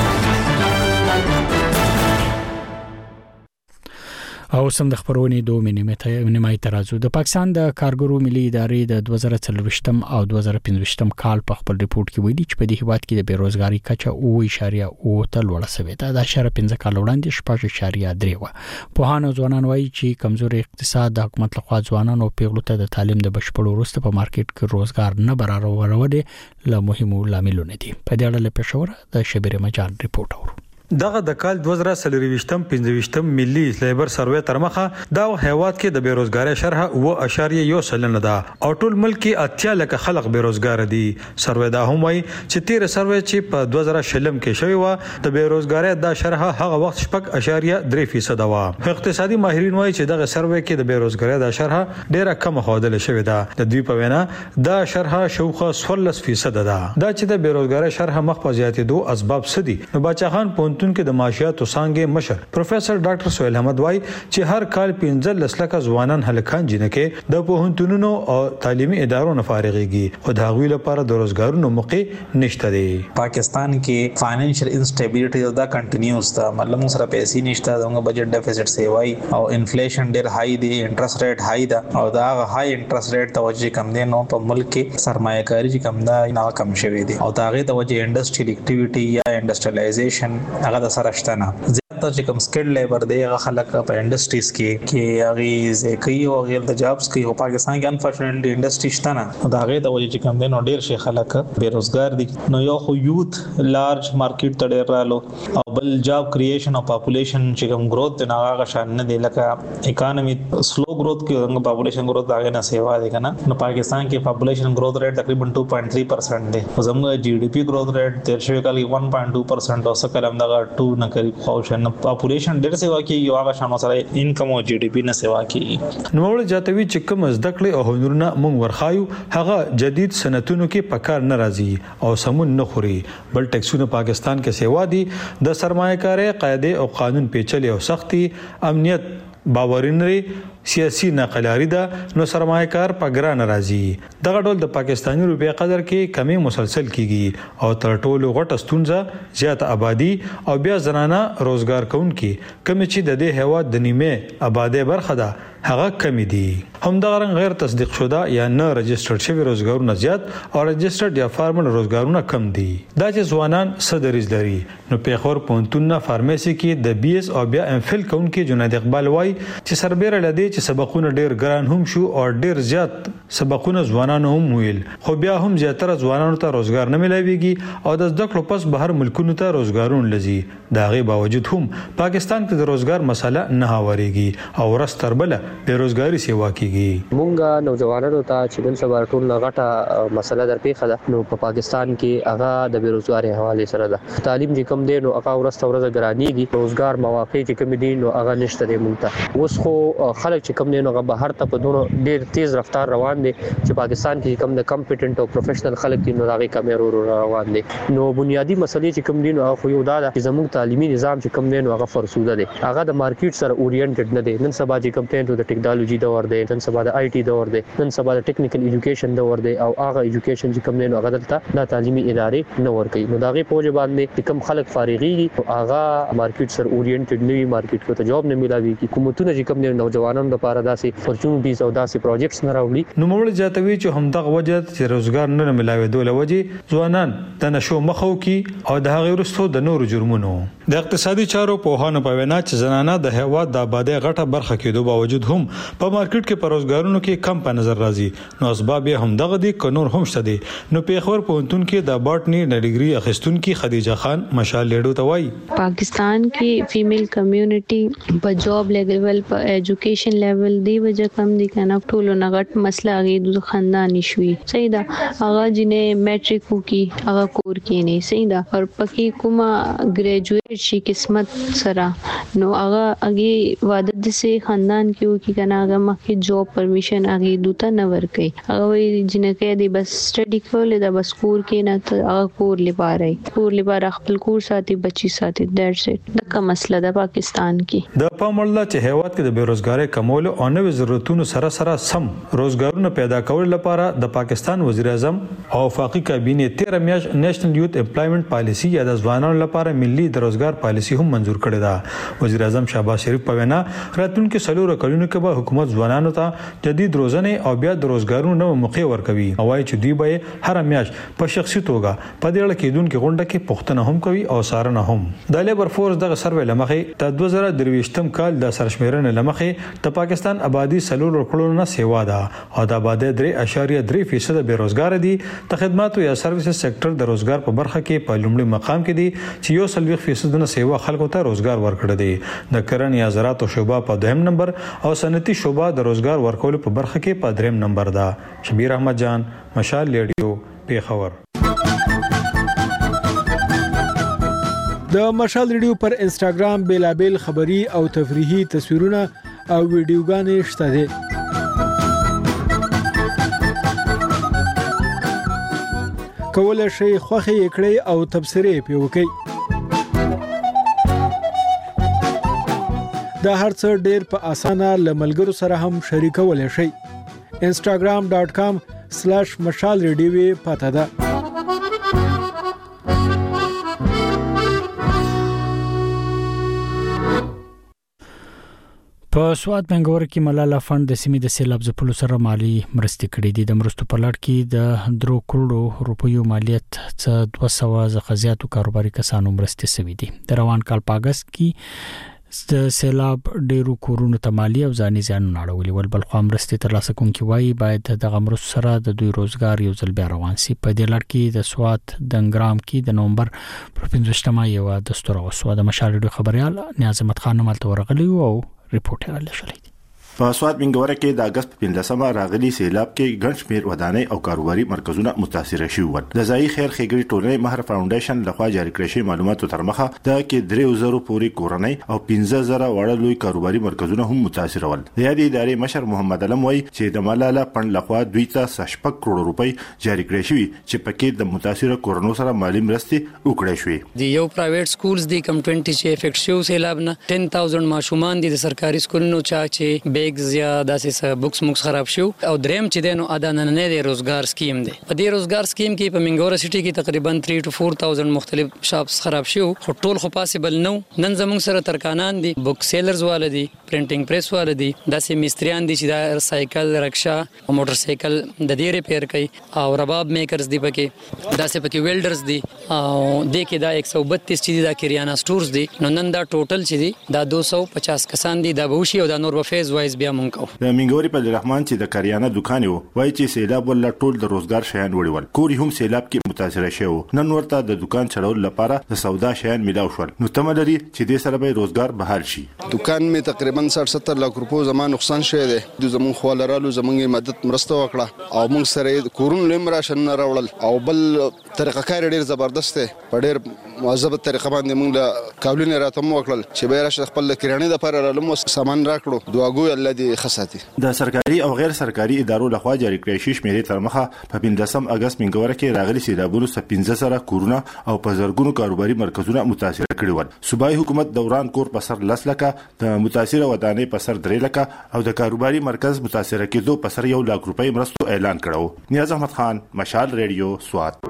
او سم د خبرونې دوه نیمه ترازو. د پاکستان د کارګرو ملي ادارې د دوه زره څلوېښتم او دوه زره پنځوېښتم کال په خپل ریپورت کې ویلي چې په دې هیواد کې د بیروزګاری کچه اوه اعشاریه اوه ته لوړه شوې ده. د اشاره پنځه کال وړاندې شپږ اعشاریه درې و. پوهان او ځوانان وایي چې کمزوري اقتصاد د حکومت لخوا ځوانان او پیغلو ته د تعلیم د بشپړ وروسته په مارکیټ کې روزګار نه برابرول له مهمو لاملونو دي. په دې اړه له پېښور د شبیر مجان ریپورت اورو. دغه د کال دوه زره څلوېښتم پنځوېښتم ملي لیبر سروې تر مخه دا هیواد کې د بیروزګاری شرح اوه اعشاریه یو سلنه ده او ټول ملک کې اتیا لک خلک بیروزګار دي. سروې دا هم وایي چې تیر سروې چې په دوه زره شلم کې شوی و د بیروزګاری دا شرح هغه وخت شپږ اعشاریه درې فیصد و. اقتصادي ماهرین وایي چې دغه سروې کې د بیروزګاری دا شرح ډیره کم خوادل شوې ده. د دوی په وینا دا شرح شوخه څوارلس فیصد ده. دا چې د بیروزګاری شرح مخ په زیاتېدو اسباب سدي. نو باچا خان پونتون کې د معاشياتو څنګه مشر پروفیسور ډاکټر سہیل احمد وای چې هر کال پنځه لسلکه ځوانان هلکان جنکه د پوهنتونونو او تعلیمي ادارو نه فارغيږي او د هغوی لپاره د روزګارونو موقع نشته دی. پاکستان کې فاینانشل انسټیبিলিټي دا کنټینیوس ده. مطلب سره پیسې نشته، دغه بجټ ډیفیسټ سی وای او انفلیشن ډیر هاي دی، انټرست ریټ هاي ده او دا هاي انټرست ریټ توجه کم دی. نو په ملک کې سرمایه‌کاري چې کم ده نه کم شوی دی او داغه توجه انډستریال اکټیویټي یا انډستریالایزیشن هغه د سره شته نه. زیاتره چې کوم سکل لیبر دی هغه خلک په انډستریز کې کې هغه زکې او غیر د جابز کې او پاکستان کې انفورچونټلی انډستری شته نه. دا هغه د وجه چې کوم دین ډیر شي خلک بیروزګار دي. نو یو خو یوث لارج مارکیټ ته ډیر رالو او بل جاب کریشن او پاپولیشن چې کوم گروث نه هغه شان نه دی لکه اکانومي سلو گروث کې څنګه پاپولیشن گروث هغه نه سیوا دی کنه. نو پاکستان کې پاپولیشن گروث ریټ تقریبا two point three percent دی. زموږ جی ډي پی گروث ریټ تیر شوی کال one point two percent او څه کلم دغه two نه کوي. خوشن پاپولیشن ډیر سیوا کوي یو هغه شانو سره انکم او جی ډي پی نه سیوا کوي. نو ول جاتوي چې کوم زده کړې او هنرونه مونږ ورخایو هغه جدید صنعتونو کې پکار ناراضي او سمون نه خوري. بل ټیکسونه پاکستان کې سیوا دي د سرمایه‌کاري قاعده او قانون پیچلې او سختي امنیت باورینري سیاسي ناقلاری ده. نو سرمایه‌کار په ګران راځي. دغه ډول د پاکستاني روپیا قدر کې کمی مسلسل کیږي او تر ټولو غټه ستونزه زیات آبادی او بیا زنانه روزګار کوونکي کم چې د دې هیواد د نیمه آباده برخه ده هغه کمی دي. همدغه رنګ غیر تصدیق شوه یا نه رجسترډ شوی روزګارونه زیات او رجسترډ یا فارمل روزګارونه کم دي. دا چې ځوانان صدریز لري. نو پیښور پونتون فارمیسي کې د بي اس او بیا ام فل کوونکي جنید اقبال وای چې سربېره لدی چې سبقونه ډیر ګران هم شو او ډیر زیات سبقونه ځوانانو هم ویل خو بیا هم زیاتره ځوانانو ته روزګار نه ملایويږي او د زده کړو پس بهر ملکونو ته روزګارون لذي. دا غي باوجود هم پاکستان کې د روزګار مسله نه هاوريږي او ورستر بل بیروزګاری سیوا کیږي. مونږه نوجوانانو ته چې نن سبا ټول غټه مسله درپېښه ده نو په پاکستان کې هغه د بیروزګاری حواله سره ده. تعلیم چې کوم دی نو هغه ورځ ورځ ګرانېږي، روزګار مواقع چې کوم دي نو هغه نشته دی مونږ ته. اوس خو خلک چې کوم دي نو هغه بهر ته په دونو ډېر تیز رفتار روان دي چې پاکستان کې کوم د کمپټنټ او پروفیشنل خلک دي نو هغه کمرو روان دي. نو بنیادی مسلې چې کوم دي نو هغه یو دا ده چې زموږ تعلیمي نظام چې کوم دی نو هغه فرسوده دی، هغه د مارکیټ سره اورینټډ نه دی. نن سبا چې کوم ټینټ د ټیکنالوژي دور دی، نن سبا د آی ټي دور دی، نن سبا د ټیکنیکل ایجوکیشن دور دی او هغه ایجوکیشن چې کوم دی نو هغه دلته د تعلیمي ادارې نه ورکوي. نو دا غي پوجا باندې کوم خلک فارغيږي هغه مارکیټ سره اورینټډ نه وي، مارکیټ کو ته جاب نه ملاوي کی کومتونه چې کوم دی نوجوانانو لپاره داسې اپورچونټیز او داسې پروجیکټس نه راوړي. نو موږ جاتوي چې همدغه وجه چې روزګار نه ملاوي دوله وجه ځوانان د نشو مخو کی او د هغه ورستو د نورو جرمونو. د اقتصادي چارو په هانو په وینا چې زنانه د هوا د آبادی غټه برخه کې دوه باوجود هم په مارکیټ کې په روزګارونو کې کم په نظر راځي. نو اسباب یې هم دغه دي ک نور هم شته دي. نو پیښور پونتون کې د باټنی د ډیګري اخیستونکو خدیجه خان مشال لیډو ته وایي پاکستان کې فیمیل کمیونټي په جاب لیول په ایجوکیشن لیول دی وجه کم دي کنه ټولو نغټ مسله غي د خاندان شوي. صحیح ده هغه جنې میټریک وکي هغه کور کې نه صحیح ده اور پکې کومه ګریجویټ شي قسمت سره نو هغه هغه واده د سي خاندان کې وکي کنه هغه مخکې جاب پرمیشن هغه دوته نه ورکي. هغه وی جنکه دی بس سټډي کول دا بس کور کې نه ته هغه کور لپاره کور لپاره خپل کور ساتي بچي ساتي دیټس اټ دا کوم مسله ده پاکستان کې. د پامړل چې هیواد کې د بیروزګاری کمول او نوې ضرورتونو سره سره سم روزګارونه پیدا کول لپاره د پاکستان وزیر اعظم او وفاقي کابینه تیره میاشت نېشنل یوث امپلایمنت پالیسی یا د ځوانانو لپاره ملي د روزګار پالیسی هم منزور کړې ده. وزیر اعظم شهباز شریف په وینا راتلونکو سلور کلونو کې به حکومت ځوانانو ته جدید روزنه او بیا د روزګارونو نو موقع ورکوي او وايي چې دوی به هر میاشت په شخصي توګه په دې اړه کې دونکو غونډه کې پښتنه هم کوي او سارنه هم. د لیبر فورس دغه سروې لمخې د دوه زره درویشتم کال د سرشمیرنې لمخې د پاکستان آبادی سلور کلونو نه سیوا ده او د آبادی درې اشاریه درې فیصد بیروزګار دي. د خدماتو یا سرویسز سېکټر د روزګار په برخه کې په لومړي مقام کې دي چې یو سلويخ فیصد نه سیوا خلکو ته روزګار ورکړي دي. د کرن یا زراعت شعبه په دویم نمبر او صنعتي شعبه د روزګار ورکولو په برخه کې په دریم نمبر ده. شبیر احمد جان مشال لیډیو پیښور. د مشال ریډیو پر انسټاګرام بیلابل خبری او تفریحي تصویرونه او ویډیوګانې شته دي. کولای شئ خوښي کړئ او تبصرې پې وکړئ. دا هرڅه ډېر په اسانه له ملګرو سره هم شریکولی شئ. انسټاګرام ډاټ کام سلیش مشال ریډیو پته ده. په سواد بنګور کې ملاله فند د سیمې د سیلاب ځپلو سره مالی مرستې کړې دي. د مرستو په لړ کې د درو کروڑو روپیو مالیت څخه دوه سوه څخه زیاتو کاروباري کسانو مرستې شوې دي. د روان کال په اگست کې د سیلاب ډیرو کورونو ته مالی او ځاني زیانونه اړولي ول. بل خو مرستې ترلاسه کوونکي وایي باید دغه مرستو سره د دوی روزګار یو ځل بیا روان شي. په دې لړ کې د سواد د انګرام کې د نومبر پر پنځوستمه یو دستور وسو. د مشال ریډیو خبريال نیاز احمد خان ملته ورغلی او ریپورت را لشلې. په سواد بنګوره کې د اگست په پنځمه راغلي سیلاب کې ګڼ شمېر ودانۍ او کاروباري مرکزونه متاثر شوي ول. د ځایي خیر ښېګړې ټولنې مهر فاونډیشن لخوا جاری کړی شوی معلوماتو تر مخه د کې درې زره پورې کورنۍ او پنځه زره وړ لوی کاروباري مرکزونه هم متاثر ول. د یادې ادارې مشر محمد علم وایي چې د ملاله پند لخوا دوی ته شپږ کروڑ روپۍ جاری کړی شوی چې پکې د متاثر کورنو سره مالی مرستې وکړې شوې. د یو پرایویټ سکولز دی کم بیس چې افیکټ شو سیلاب نه عشرة هزار ماشومان دي د سرکاري سکولونو چا چې بیگز یا د بوکس موکس خراب شو او دریم چې دینو ادا نه نه دی روزګار سکیم دی. په دې روزګار سکیم کې په منګورا سټي کې تقریبا تین to چار هزار مختلف شاپس خراب شو خو ټول خو پاسبل نو. نن زموږ سره ترکانان دي، بوک سیلرز والدي، پرینټینګ پریس والدي، داسې مستریان دي چې دا سایکل رکشا او موټر سایکل د دې ریپیر کوي او رباب میکرز دي پکې، داسې پکې ویلډرز دي او د کې دا ایک سو بتیس چې دا کریانا سٹورز دي. نو نن دا ټوټل چې دي دا دو سو پچاس کسان دي. دا بوشي او دا نور په فیز وایز انالایز بیا مونږ کوو. د منګوري په رحمان چې د کاریانه دکان وو وایي چې سیلاب ول ټول د روزګار شیان وړول کوري هم سیلاب کې متاثر شوی نن ورته د دکان چلول لپاره د سودا شیان ملاو شول نو تمه لري چې د سره به روزګار بحال شي. دکان می تقریبا ساठ ستر لک روپو زمان نقصان شوی دی د زمون خوالرالو زمونږ مدد مرسته وکړه او موږ سره کورون لمرا شن راوړل او بل طریقه کار ډیر زبردست دی په ډیر مواظب طریقه باندې موږ له کاولین راته مو وکړل چې به راشه خپل کریانه د لپاره رالم سامان راکړو دعاګو الله دې خساتي. د سرکاري او غیر سرکاري ادارو لخوا جاری کړی شي شمیرې تر مخه په پنځم اگست منګوره کې راغلي سیلابونو سپینځه سره کورونه او په زرګونو کاروباري مرکزونه متاثر کړي ول. صوبایي حکومت دوران کور په سر لس لکه د متاثره ودانۍ په سر درې لکه او د کاروباري مرکز متاثر کېدو په سر یو لک روپۍ مرستو اعلان کړو. نیاز احمد خان مشال ریډیو سوات.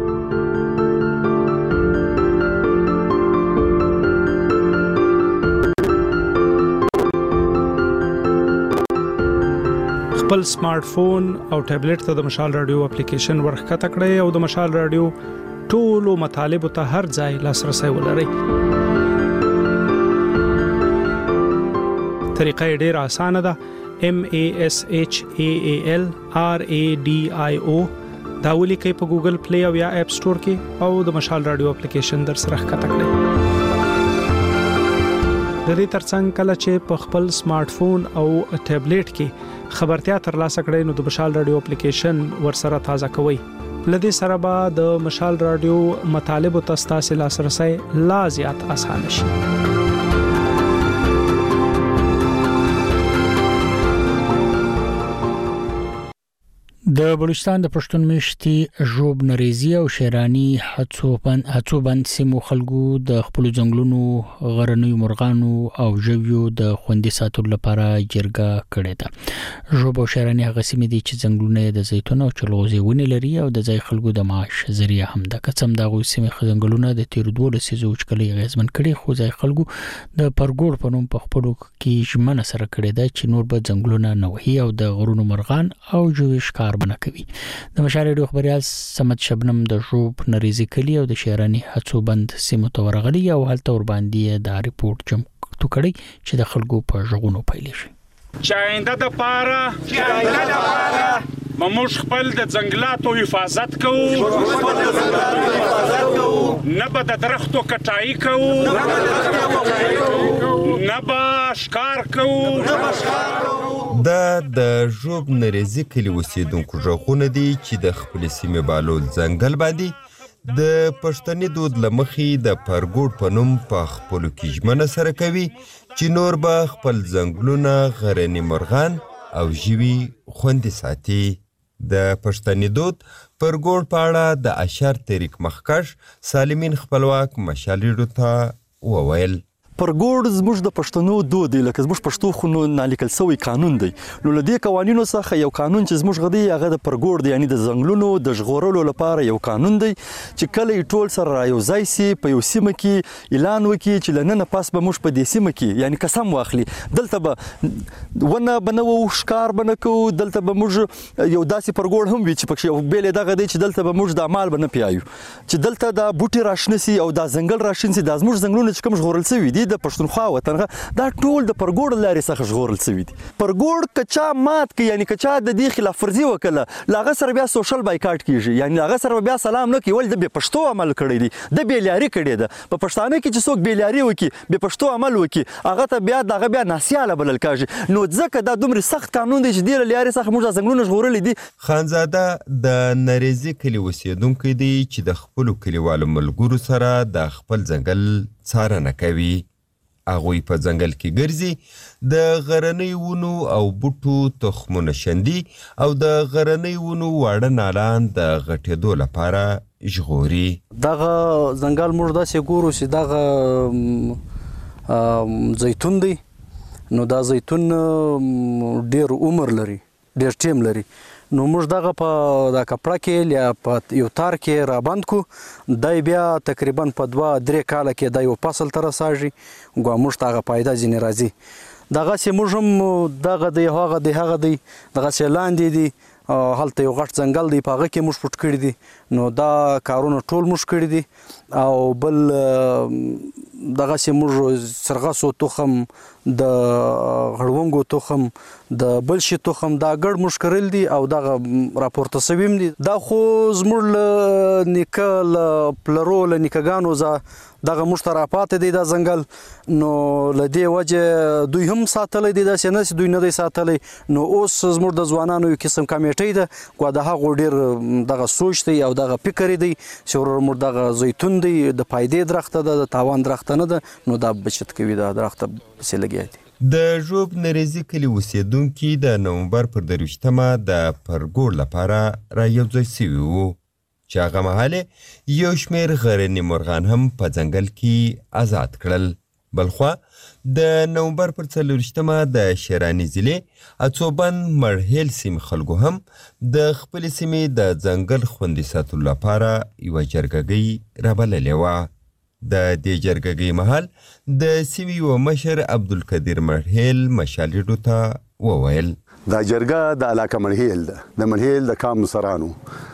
خپل سمارټ فون او ټابلیټ ته د مشال رادیو اپلیکیشن ورخته کړئ او د مشال رادیو ټولو مطالب ته هر ځای لاسرسي ولرئ. طریقه ډیره اسانه ده. M A S H A A L R A D I O دا ولیکئ په ګوګل پلی او یا اپ سٹور کې او د مشال رادیو اپلیکیشن در سره ښکته کړئ. د دې ترڅنګ کله چې په خپل سمارټ فون او ټابلیټ کې خبرتیا ترلاسه کړئ نو د مشال رادیو اپلیکیشن ورسره تازه کوئ. لدې سره به د مشال رادیو مطالب او تاسو لاسرسي لا زیات اسانه شي. د بلوچستان د پښتون مشتي ژوب نریزي او شیرانی هڅوبند هڅوبند سیمو خلکو د خپل ځنګلونو غرنیو مرغانو او ژویو د خوندي ساتلو لپاره جرګه کړې ده. ژوب او شیرانی هغه سیمې دي چې ځنګلونه د زیتون او چلغوزي ونې لري او د ځای خلکو د معاش ذریعہ هم ده. کڅم دغه سیمې ځنګلونه د تیر دوه لسیزو وچکلي غیزمن کړي خو ځای خلکو د پرګوړ په نوم په خپل کې ژمنه سره کړې ده چې نور به ځنګلونه نه وهي او د غرونو مرغان او ژوي ښکار بنه کوي. د مشال رادیو خبريال سمت شبنم د ژوب نریزي کلی او د شیرانی هڅوبند سیمو ته ورغلي او هلته ور باندې د ریپورت جمع تو کړی چې د خلکو په ژغونو پیل شي. چاینده د پاره چاینده د پاره موږ خپل د ځنګلاتو حفاظت کوو نه به د درختو کټای کوو نه به ښکار کوو. دا د ژوب نریزي کلی اوسیدونکو ژغونه دي چې د خپل سیمې بالول ځنګل باندې د پښتني دود لمخې د پرګوړ په نوم په خپل کې ژمنه سره کوي چې نور به خپل ځنګلونه غرني مرغان او ژوي خوندي ساتي. د پښتني دود پرګوړ په اړه د اشر طریق مخکش سالمین خپلواک مشالېړو ته وویل. پرګوړ زموږ د پښتنو دود دی لکه زموږ پښتو خو نالیکل سوی قانون دی. نو لدې قوانینو څخه یو قانون چې زموږ غدي هغه د پرګوړ دی یعنی د ځنګلونو د ژغورلو لپاره یو قانون دی چې کله ټول سره رايو ځای سي په یو سیمه کې اعلان وکړي چې لننه پاس به موږ په دې سیمه کې یعنی قسم واخلي دلته به ونه بنو ښکار بنکو دلته به موږ یو داسې پرګوړ هم وي چې پکې بیل دغه دی چې دلته به موږ د مال بنه پیایو چې دلته د بوټي راشنسي او د ځنګل راشنسي د زموږ ځنګلونو چې کوم ژغورل سوي دي د پښتونخوا وطنغه دا ټول د پرګوړ لارې څخه ژغورل سوي دي. پرګوړ کچا مات کی یعنی کچا د دې خلاف ورزي وکړه لاغه سره بیا سوشل بایکاټ کیږي یعنی لاغه سره بیا سلام نه کیول د به پښتو عمل کړی دی د بیلاری کړی ده په پښتانه کې چې څوک بیلاری وکي به پښتو عمل وکي هغه ته بیا دغه بیا ناسیاله بلل کاږي. نو ځکه دا دومره سخت قانون دی چې د لارې څخه موږ څنګه ژغورل دي. خانزاده د نریزي کلی اوسیدونکو دی چې د خپل کلیوالو ملګرو سره د خپل ځنګل څارنه کوي. هغوی په ځنګل کې ګرځي د غرنۍ ونو او بوټو تخمونه شندي او د غرنۍ ونو واړه نالان د غټېدو لپاره ژغوري. دغه ځنګل موږ داسې ګورو چې دغه زیتون دی نو دا زیتون ډېر عمر لري ډېر ټیم لري نو موږ دغه په د کپړه کې یا په یو تار کې رابند کو دای بیا تقریبا په دوه درې کاله کې د یو فصل تر ساجي غو موږ تاغه پایدا ځینې راځي دغه سه موږ هم دغه د هغه د هغه دی دغه سه لاندې دی هلته یو غټ ځنګل دی په هغه کې موږ پټ کړی دي نو دا کارونه ټول موږ کړی دي او بل دغه سه موږ سرغسو تخم د غړونګو تخم د بلشي تخم دا ګډ مشکرل دي او دا راپورته سویم دي دا خو زموږ نیکه ل پلرو ل نیکګانو ز دغه مشترفات دي د ځنګل نو لدی وجه دوی هم ساتلې دي د سینس دوی نه دي ساتلې نو اوس زموږ د ځوانانو یو قسم کمیټې ده کو د هغه ډیر دغه سوچ دی او دغه فکر دی چې ورمر دغه زیتون دی د فائدې درخته ده د تاوان درخته نه ده نو دا بچت کوي د درخته څه لګیږي د ژوب نریزي کلی اوسیدونکي د نومبر پر درویشتمه د پرګور لپاره را یو ځای سوي وو چې هغه مهاله یو شمېر غرني مرغان هم په ځنګل کې آزاد کړل بلخوا د نومبر پر څلورویشتمه د شیراني ضلع اڅوبند مړهیل سیمې خلکو هم د خپلې سیمې د ځنګل خوندي ساتلو لپاره یوه جرګګۍ رابللې وه د دې جرګګۍ مهال د سیمې یوه مشر عبدالقدیر مړهیل مشال ریډیو ته وویل دا جرګه د علاقه مړهیل ده د مړهیل د کام سرانو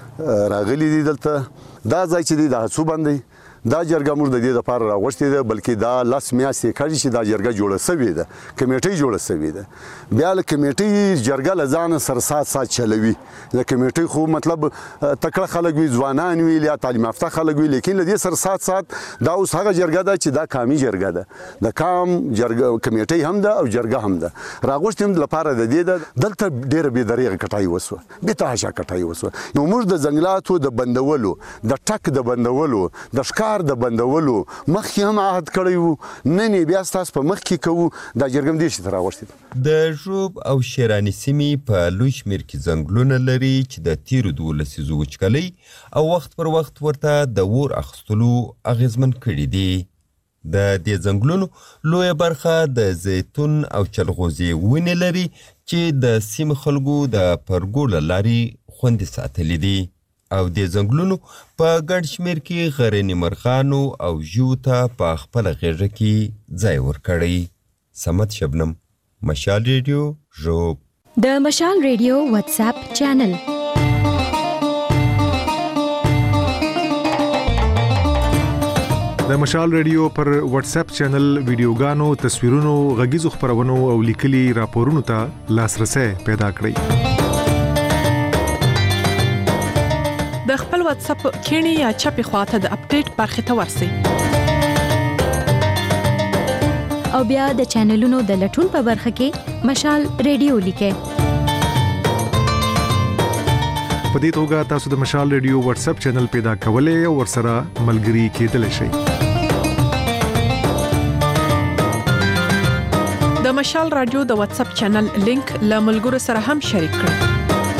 راغلي دي دلته دا ځای چې دی د اڅوبند دی دا جرګه موږ د دې لپاره راغوښتې ده بلکې دا لس میاشتې کړي چې دا جرګه جوړه سوې ده کمیټۍ جوړه سوې ده بیا له کمیټۍ جرګه له ځانه سره سات سات چلوي د کمیټۍ خو مطلب تکړه خلک وي ځوانان وي یا تعلیم یافته خلک وي لیکن له دې سره سات سات دا اوس هغه جرګه ده چې دا کامي جرګه ده د کام جرګه کمیټۍ هم ده او جرګه هم ده راغوښتې هم لپاره د دې ده دلته ډېره بې دریغه کټایي وسوه بې تحاشا کټایي وسوه نو موږ د ځنګلاتو د بندولو د ټک د بندولو د ښکار د بندولو مخکې هم عهد کړی وو نن یې بیا ستاسو په مخ کې کوو دا جرګه هم دې شي ته راغوښتې د ژوب او شیراني سیمې په لوی شمېر کې ځنګلونه لري چې د تیرو دولس لسیزو وچکالۍ او وخت پر وخت ورته د اور اخیستلو اغېزمن کړي دي د دې ځنګلونو لویه برخه د زیتون او چلغوزې ونې لري چې د سیمې خلکو د پرګو له لارې خوندي ساتلي دي او د ځنګلونو په ګڼ شمېر کې غرني مرغانو او ژوو ته په خپله غېږه کې ځای ورکړی صمد شبنم مشال ریډیو ژوب د مشال ریډیو واتس اپ چینل د مشال ریډیو پر واتس اپ چینل ویډیوګانو تصویرونو غږیزو خبرونو او لیکلي راپورونو ته لاسرسي پیدا کړئ د خپل واتس اپ کینی یا چپی خواته د اپډیټ برخه ته ورسی او بیا د چینلونو د لټون په برخه کې مشال ریډیو لیکه په دې توګه تاسو د مشال ریډیو واتس اپ چینل پیدا کولای او ورسره ملګري کېدلی شئ د مشال رادیو د واتس اپ چینل لینک له ملګرو سره هم شریک کړئ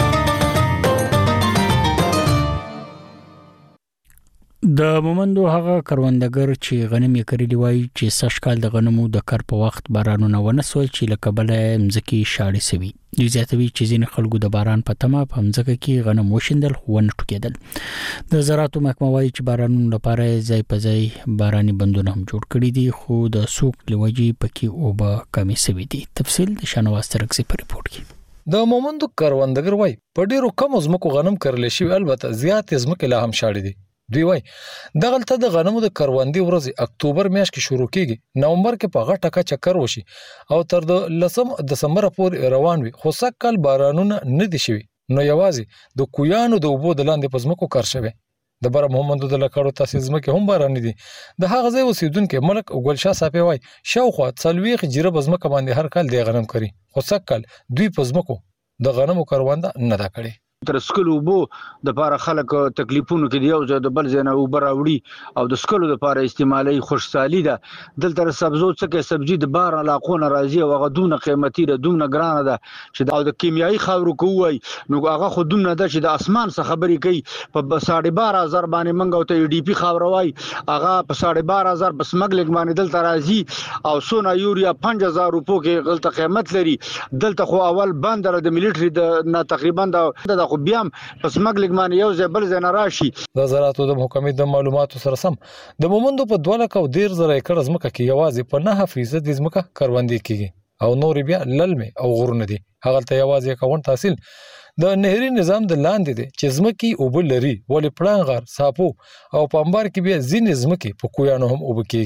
د مومندو هغه کروندګر چې غنم یې کرلی وای چې سږ کال د غنمو د کر په وخت بارانونه ونه سول چې له کبله مځکې شاړې سوي دوی زیاتوي چې ځینې خلکو د باران په تمه په مځکه کې غنم وشیندل خو ونه ټوکېدل د زراعتو محکمه وایي چې بارانونو لپاره ځای په ځای باراني بندونه هم جوړ کړي دي خو د سوق لوجې پکې اوبه کمې سوي دي تفصیل د شانواز ترکزي په ریپورت کې د مومندو کروندګر وای په ډیرو کم زمکو غنم کرل شي البته زیات زمکه لا هم شاړې دي دوی وای دغلته د غنمو د کروندې ورځ اکتوبر میاشت کې شروع کیږي نومبر کې په غټه کا چکر وشي او تر د لسم دسمبر پورې روان وي خو سکل بارانونه نه دي شوي نو یوازې د کویانو د اوبو د لاندې پزمکو کار شوی د بر محمد د لکړو تاسیس مکه هم باران دي د هغه ځای اوسیدونکو ملک ګلشاه صافي وای شاوخوا څلويخ جره پزمکه باندې هر کال د غنم کری خو سکل دوی پزمکو د غنمو کرونده نه دا کړي تر سکلو بو د لپاره خلک تکلیفونو کې دی او د بل ځای نه اوبه راوړي او د سکلو لپاره استعمالي خوشحالي ده دلته سبزو څخه سبزي د بار علاقونه راځي او هغه دونه قیمتي ده دونه ګرانه ده چې د کیمیاوي خاورو کوی نو هغه خودونه ده چې د اسمان څخه خبرې کوي په بارہ هزار باندې منګو ته ډي پی خاور وای هغه په بارہ هزار بس مګلګ باندې دلته راځي او سونا یوریا پنځه هزار روپو کې غلطه قیمت لري دلته خو اول بندر د ملټري د تقریبا د خو بیا پس مګلګ باندې یو ځای بل ځای نه راشي د زراعتو د محکمې د معلوماتو سره سم د مومندو په دوه لک او ډیر زره ایکړ ځمکه کې یوازې په نه فیصد ځمکه کروندې کیږي او نور بیا للمه او غرونه دي هغه ته یوازې کوون تحصیل د نهري نظام د لاندې دي چې ځمکې اوبه لري ولې پړنګ غر ساپو او پامبار کې بیا ځینې ځمکې په کویانو هم اوبه کیږي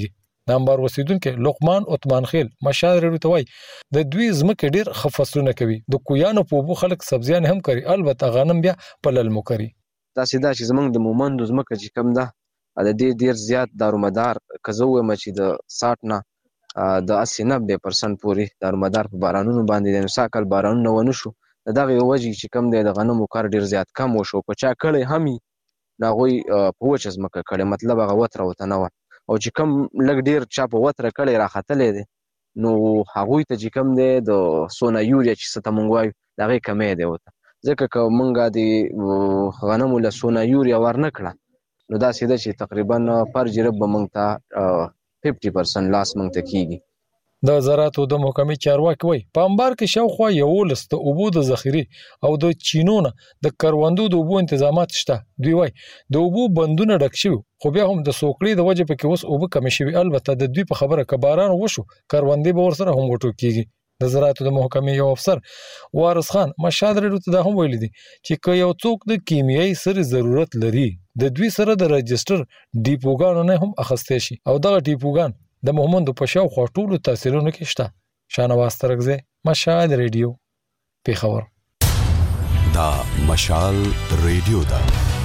نامبر وسیدونکو لقمان عثمان خیل مشال ریډیو ته وای د دوی زمکه ډیر خفصلونه کوي د کویانو په بو خلک سبزیان هم کوي البته غنم بیا په للمو کوي دا سیدا چې زمنګ د مومند زمکه چې کم ده د دې ډیر زیات دارومدار کزوه مچ د ساټ نه د اسی نوي پرسنټ پوري دارومدار په بارانونو باندې د ساکل بارانونه ونه شو دغه یو وجه چې کم دی د غنمو کار ډیر زیات کم وشو په چا کړي همي ناغوي په وچ زمکه کړي مطلب هغه وتر وته نه او چې کم لګ ډیر چا په وتر کړي راختلې دي نو هغه ته چې کم دی د سونا یوریا چې ستمنګوي دغه کمې دی وته ځکه که مونږه د غنمو له سونا یوریا ورنکړه نو دا سیده چې تقریبا پر جرب مونږ ته پنځه پرسنټ لاس مونږ ته کیږي د زراعتو د محکمې چارواکي وایي په انبار کې شاوخوا یولس د اوبو د ذخیرې او د چینونه د کروندو د اوبو تنظیمات شته دوی وایي د اوبو بندونه ډک شوي خو بیا هم د سوکړې د وجې پکې اوس اوبه کمې شوي البته د دوی په خبره که باران وشو کروندې به ورسره هم وټو کیږي د زراعتو د محکمې یو افسر وارث خان مشال ریډیو ته دا هم ویلي دي چې که یو څوک د کیمیاوي سرې ضرورت لري د دوی سره د رجستر ډیپوګانو نه هم اخیستی شي او دغه ډیپوګان د مومندو په شاوخوا ټولو تحصیلونو کې شته شاهنواز ترکزی مشال ریډیو پیښور دا مشال ریډیو دا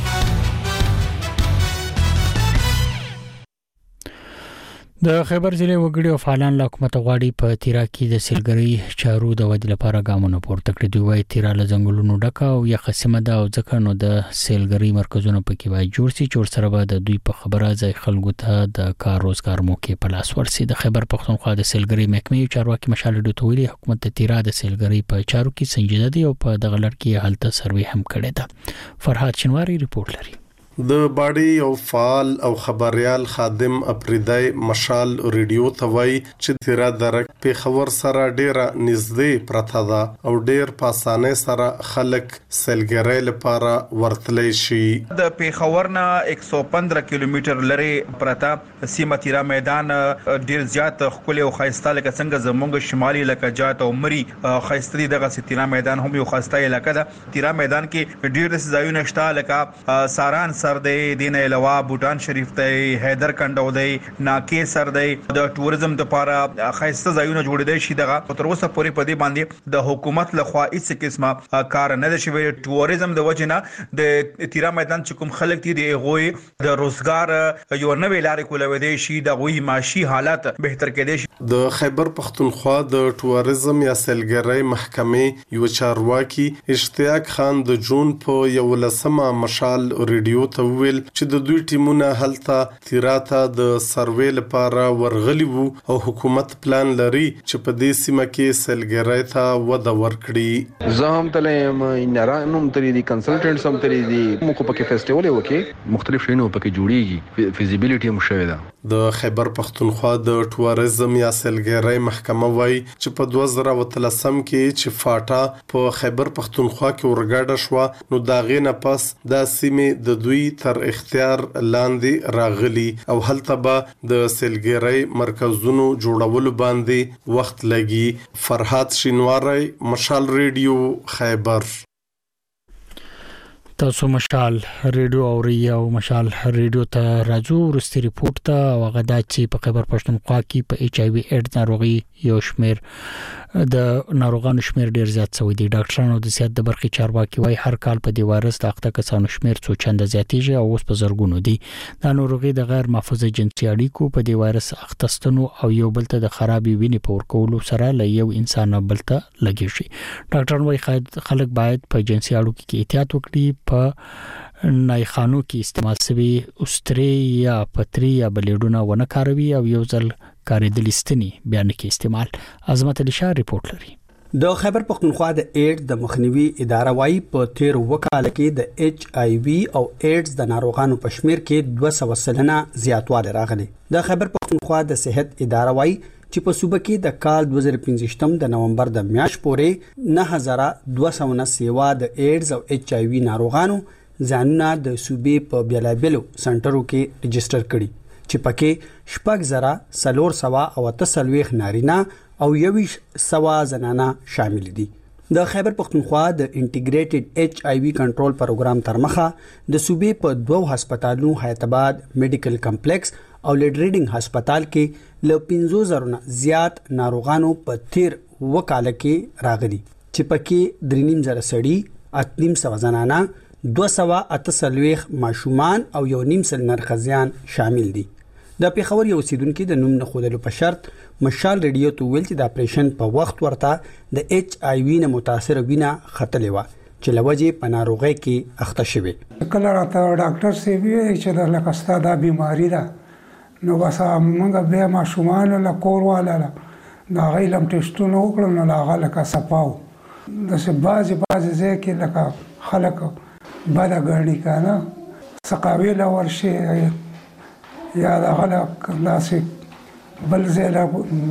د خیبر ضلع وګړي او فعالان له حکومت غواړي په تیرا کې د سیلګرۍ چارو د ودې لپاره ګامونه پورته کړي دوی وايي تیرا له ځنګلونو ډکه او یا قسمه ده او ځکه نو د سیلګرۍ مرکزونو پکې وای جوړ سي چې سره به د دوی په خبره ځای خلکو ته د کار روزګار موقع په لاس ورسي د خیبر پختونخوا د سیلګرۍ محکمې چارواکي مشال ډوټ ویلي حکومت د تیرا د سیلګرۍ په چارو کې سنجیده دی او په دغه لړ کې حالت سروي هم کړی ده فرحات شنواری ریپورت لري د باډي او فعال او خبريال خادم اپریدای مشال ریډیو ته وای چې تیرا درک په خبر سره ډیره نږدې پرته ده او ډیر په اسانه سره خلک سیلګرۍ لپاره ورتلې شي د پیښور نه یک سو پندرہ کیلومتر لري پرته سیمه تیرا میدان ډیر زیات خپل او خاصه لکه څنګه زمونږ شمالي لکه جات او مري خاصتري دغه تیرا میدان هم یو خاصه علاقه ده تیرا میدان کې ډیر ځایونه شته لکه ساران سر دی دین علاوه بوتان شریف دی حیدر کندو دی ناکې سر دی د ټوریزم لپاره خاصه ځایونه جوړ دي شي دغه تر اوسه پورې پدې باندې د حکومت لخوا هیڅ قسمه کار نه دی شوی ټوریزم د وجنه د تیرا میدان چې کوم خلک دي د غوي د روزګار یو نوې لارې کولوي دي شي د غوي معاشي حالت بهتر کړي شي د خیبر پختونخوا د ټوریزم یا سیلګرۍ محکمې یو چارواکي اشتیاق خان د جون په یو لسمه مشال ریډیو ته ویل چې د دوی ټیمونه هلته تیراته د سروې لپاره ورغلي وو او حکومت پلان لري چې په دې سیمه کې سیلګرۍ ته وده ورکړي زه هم تلم نرانم ترې دي کنسلټنټس هم ترې دي موږ پکې فیسټیوال وکي مختلف شینو پکې جوړیږي فیزیبিলিټي هم شوی ده د خیبر پختونخوا د ټوریزم یا سیلګرۍ محکمه وایي چې په دوه زره وتلسم کې چې فاټا په خیبر پختونخوا کې ورګاډه شو نو دا غینه پس د سیمې د دوی تر اختیار لاندې راغلي او هلته به د سیلګرۍ مرکزونو جوړولو باندې وخت لګي فرحات شینواری مشال ریډیو خیبر تاسو مشال ریډیو اوري او مشال ریډیو ته راځو ورستي ریپورت ته او غدا چې په خیبر پښتونخوا کې په ایچ ای وی ایډز ناروغي یو شمیر د ناروغانو شمیر ډیر زیات شوی دی ډاکټرانو د صحت د برخې چارواکي وايي هر کال په دې وایرس د اخته کسانو شمیر څو چنده زیاتیږي او اوس په زرګونو دي د ناروغي د غیر محفوظه جنسي اړیکو په دې وایرس اختستنو او یو بل ته د خرابې وینې په ورکولو سره له یو انسان بل ته لګي شي ډاکټران وايي خلک باید په جنسي اړیکو کې احتیاط وکړي په نایخانو کې استعمال شوی اوستري یا پتري یا بلیډونه ونه کاروي او یو ځل کارېدل استنی بیان کې استعمال عظمت علي شاه ریپورت لري د خیبر پختونخوا د ایډز د مخنیوي اداره وايي په تیر وکاله کې د ایچ آی وی او ایډز د ناروغانو په شمیر کې دوه سوه سلنه زیاتوالی راغلی د خیبر پختونخوا د صحت اداره وايي چې په صوبه کې د کال دوه زره پنځه د نومبر د میاشت پورې نه هزار دوه سوه نه سیوا د ایډز او ایچ آی وی ناروغانو ځانونه د صوبې په بیلابلو سنټرو کې رجسټر کړي چې پکې شپږ زره سلور سوا او تسلويخ نارینه او یویش سوا زنانه شامل دي د خیبر پختونخوا د انټیګریټډ ایچ آی وی کنټرول پروګرام تر مخه د صوبې په دوه هسپتالونو حیات آباد میډیکل کمپلیکس او لډ ریډینګ هسپتال کې له پنځه زره نه زیات ناروغانو په تیر وکاله کې راغلي چې پکې درې نیم زره سړي اتنیم سو زنانه دوه سوه اته څلوېښت ماشومان او یو نیم سل نرخزیان شامل دي. د پیښور یو اوسیدونکو د نوم نه ښودلو په شرط مشال ریډیو ته ویل چې د اپریشن په وخت ورته د ایچ آی وی نه متاثر وینه ختلې وه چې لوجې په ناروغۍ کې اخته شوې. کله راته ډاکټر سی وی چې د لکه ستا دا بیماری ده نو بس موږ بیا ماشومان له کور والا د هغې لم ټسټونه وکړل نو هغه لکه صفا و. داسې بعضې بعضې ځای کې لکه خلک بده ګڼي که نه سقاوي له ورشي یا دغه داسې بل ځای له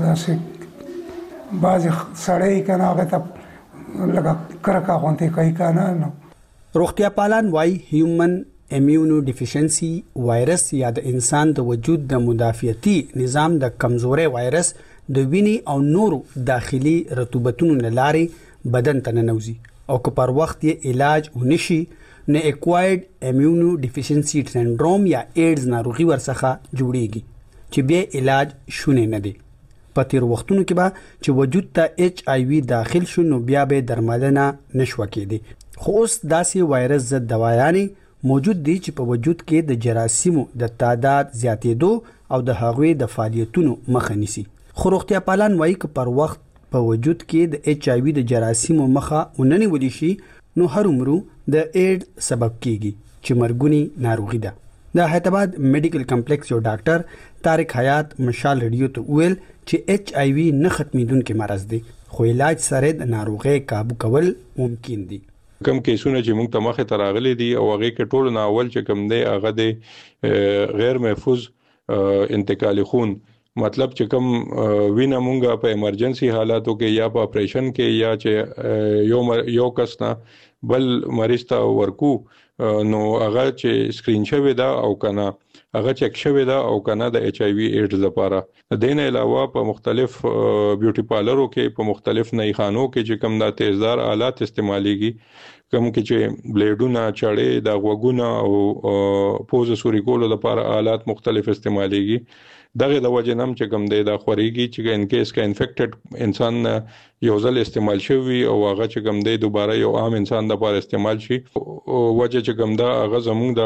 داسې بعضې سړی که نه هغې ته لکه کرکه غوندې کوي که نه نو. روغتیا پالان وایي هیومن امیونو ډیفیشنسي وایرس یا د انسان د وجود د مدافعتي نظام د کمزوري وایرس د وینې او نورو داخلي رطوبتونو له لارې بدن ته ننوځي او که پر وخت یې علاج ونشي نو اکوایرډ امیونو ډیفیشنسي سنډروم یا ایډز ناروغي ورڅخه جوړیږي چې بیا علاج شونې نه دی. په تیر وختونو کې به چې وجود ته ایچ آی وی داخل شو نو بیا به درملنه نشوه کېدی، خو اوس داسې وایرس ضد دوايانې موجود دي چې په وجود کې د جراثیمو د تعداد زیاتېدو او د هغوی د فعالیتونو مخه نیسي. خو روغتیا پالان وایي که پر وخت په وجود کې د ایچ آی وی د جراثیمو مخه وننیولی شي نو هرومرو د ایډ سبب کیږي چې مرګونی ناروغي ده. د حیدرآباد میډیکل کمپلیکس یو ډاکټر طارق حیات مشال ریډیو ته ویل چې ایچ آی وی نه ختمیدونکي مرض دی خو علاج سره د ناروغۍ قابو کول ممکن دي. کم کیسونه چې موږ ته مخه تراغلي دي او هغه کې ټول نه اول چې کم دی هغه د غیر محفوظ انتقالي خون مطلب چې کوم وینه مونږه په ایمرجنسي حالاتو کې یا په اپریشن کې یا چې یو یو کس نه بل مریض ته ورکو نو هغه چې سکرین شوی دا او کنه هغه چک شوی دا او کنه د ایچ آی وی ایډز لپاره دین علاوه په مختلف بیوټي پارلرو کې په مختلف نایخانو کې چې کوم د تیزدار آلات استعماليږي کوم کې چې بلیډونه چړې د غوګونه او پوز سوري کولو لپاره آلات مختلف استعماليږي. دغه د وجه نم چې کوم دی دا خوريږي چې ان کیس کا انفیکټډ انسان یو ځل استعمال شوی او هغه چې کوم دی دوباره یو عام انسان د لپاره استعمال شي وجه چې کوم دا هغه زموږ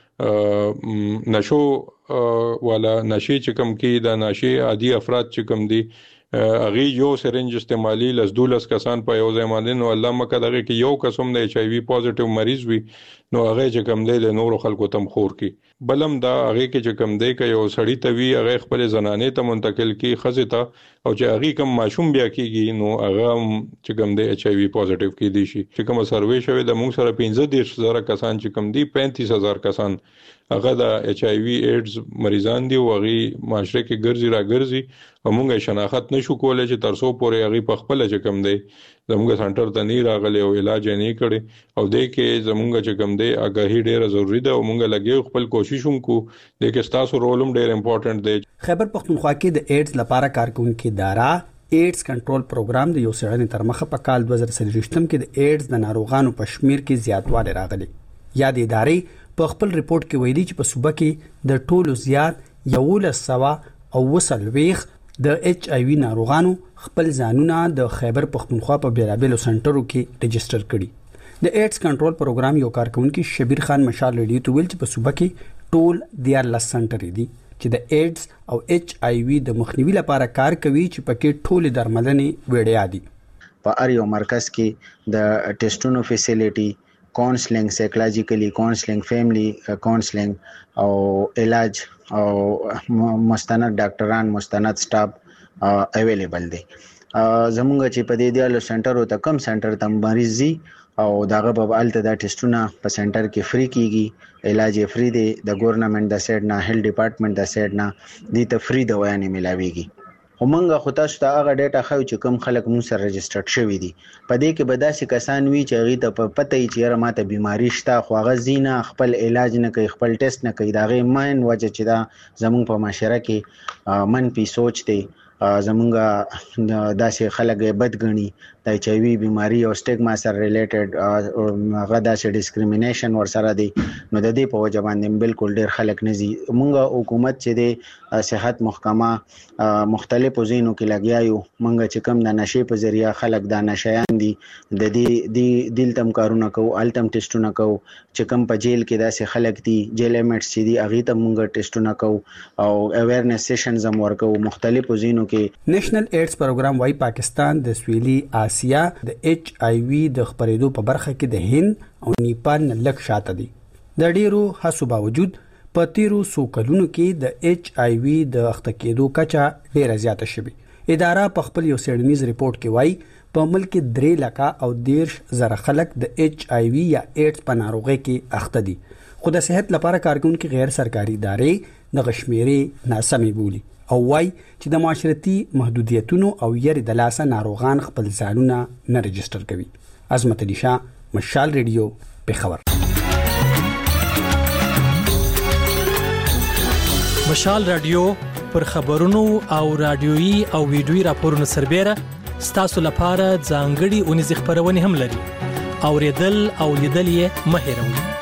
د نشو ولا نشي چې کوم کې د نشي عادي افراد چې کوم دی اغه یو سرنج استعمالي لس دولس کسان په یو ځای باندې نو الله مکه دغه کې یو قسم د ایچ آی وی پوزټیو مریض وي نو هغه چې کوم دی د نورو خلکو تم خور کی بلم دا هغه کې چې کوم دی ک یو سړی ته وی هغه خپل زنانې ته منتقل کی خزه ته او چې هغه کم ماشوم بیا کیږي نو هغه چې کوم دی ایچ آی وی پوزټیو کی دي شي چې کوم سروې شوی د موږ سره پنځه زره کسان چې کوم دی پینتیس هزار کسان هغه د ایچ آی وی ایډز مریضان دي او هغه معاشره کې ګرځي را ګرځي او موږ شناخت نشو کولای چې ترسو پورې هغه په خپل چې کوم دی زموږ سنټر ته نه راغلي او علاج نه کړي او د کې زموږ چې کوم دی اګاهي ډیره ضروری ده او موږ لګي خپل کوشش هم کو د کې ستاسو رول هم ډیر امپورټنت دی. خیبر پختونخوا کې د ایډز لپاره کارکونکو اداره ایډز کنټرول پروګرام د یو سړنې تر مخه په کال دوه زره څلوېښت کې د ایډز د ناروغانو په شمیر کې زیاتوالی راغلی. یا د ادارې په خپل ریپورت کې ویلي چې په صوبه کې د ټولو زیات یولس سوه او وسلويخ د ایچ آی وی ناروغانو خپل ځانونه د خیبر پختونخوا په بیلابیلو سنټرو کې رجسټر کړي. د ایډز کنټرول پروګرام یو کارکونکو شبیر خان مشال ریډیو ته ویل چې په صوبه کې ټول دیارلس سنټر دي چې د ایډز او ایچ آی وی د مخنیوي لپاره کار کوي چې پکې ټول درملنې وړیا دي. په اړ یو مرکز کې د ټیسټونو فیسیلیټي کاونسلینګ سایکولوژیکلی کاونسلینګ فیملی کاونسلینګ او علاج او مستند ډاکټران مستند سټاف اویلیبل دي. زمونږ چې په دې دیالو سنټرو ته کم سنټر ته مریضي او داغه په الته دا ټیسټونه په سنټر کې فری کیږي علاج فری دی د ګورنمنت د سایډ نه هیلث ډپارټمنټ د سایډ نه دي ته فری دوايانې ملاويږي. همغه خو تاسو ته هغه ډیټا خو چې کوم خلک مو سره رجسټرډ شوی دي په دې کې به داسې کسان وي چې هغه ته پته یې چې ماته بیماری شته خو هغه زینه خپل علاج نه کوي خپل ټیسټ نه کوي دا غي مین وجه چې دا زموږ په معاشره کې منفي سوچ دی زمونږ داسې خلک بد ګڼي د ایچ آی وی بیماری او سټیګما سره ریلیټډ هغه داسې ډیسکریمینیشن ورسره دی نو د دې په وجه باندې بالکل ډیر خلک نه زی مونږ حکومت چې د صحت محکمه مختلفو ځینو کې لګیا یو مونږ چې کوم د نشې په ذریعہ خلک دا نشیان دي د دې د دلتم کارونه کوو التم ټیسټونه کوو چې کوم په جیل کې داسې خلک دي جیل ایمټس چې دي هغه ته مونږ ټیسټونه کوو او اویرنس سیشنز هم ورکو مختلفو ځینو کې نېشنل ایډز پروګرام وايي پاکستان د سویلي آسیا د ایچ آی وی د خپرېدو په برخه کې د هند او نیپال نه لږ شاته دي د ډیرو هڅو باوجود په تیرو څو کلونو کې د ایچ آی وی د اخته کېدو کچه ډیره زیاته شوې اداره په خپل یو سیډنیز ریپورت کې وایي په ملک کې درې لکه او دیرش زره خلک د ایچ آی وی یا ایډز په ناروغۍ کې اخته دي خو د صحت لپاره کارکونکو غیر سرکاري ادارې د غشمیرې ناسمې بولي او وای چې د معاشرتي محدودیتونو او یری د لاسه ناروغان خپل ځانونه نه ريجستر کوي. عظمت علي شاه، مشال ریډیو، پېښور. مشال رادیو پر خبرونو او رادیوي او ویډیوي راپورونو سربېره ستاسو لپاره ځانګړي اونیز خبرونه هم لري. اوریدل او لیدل یې مه هېروئ.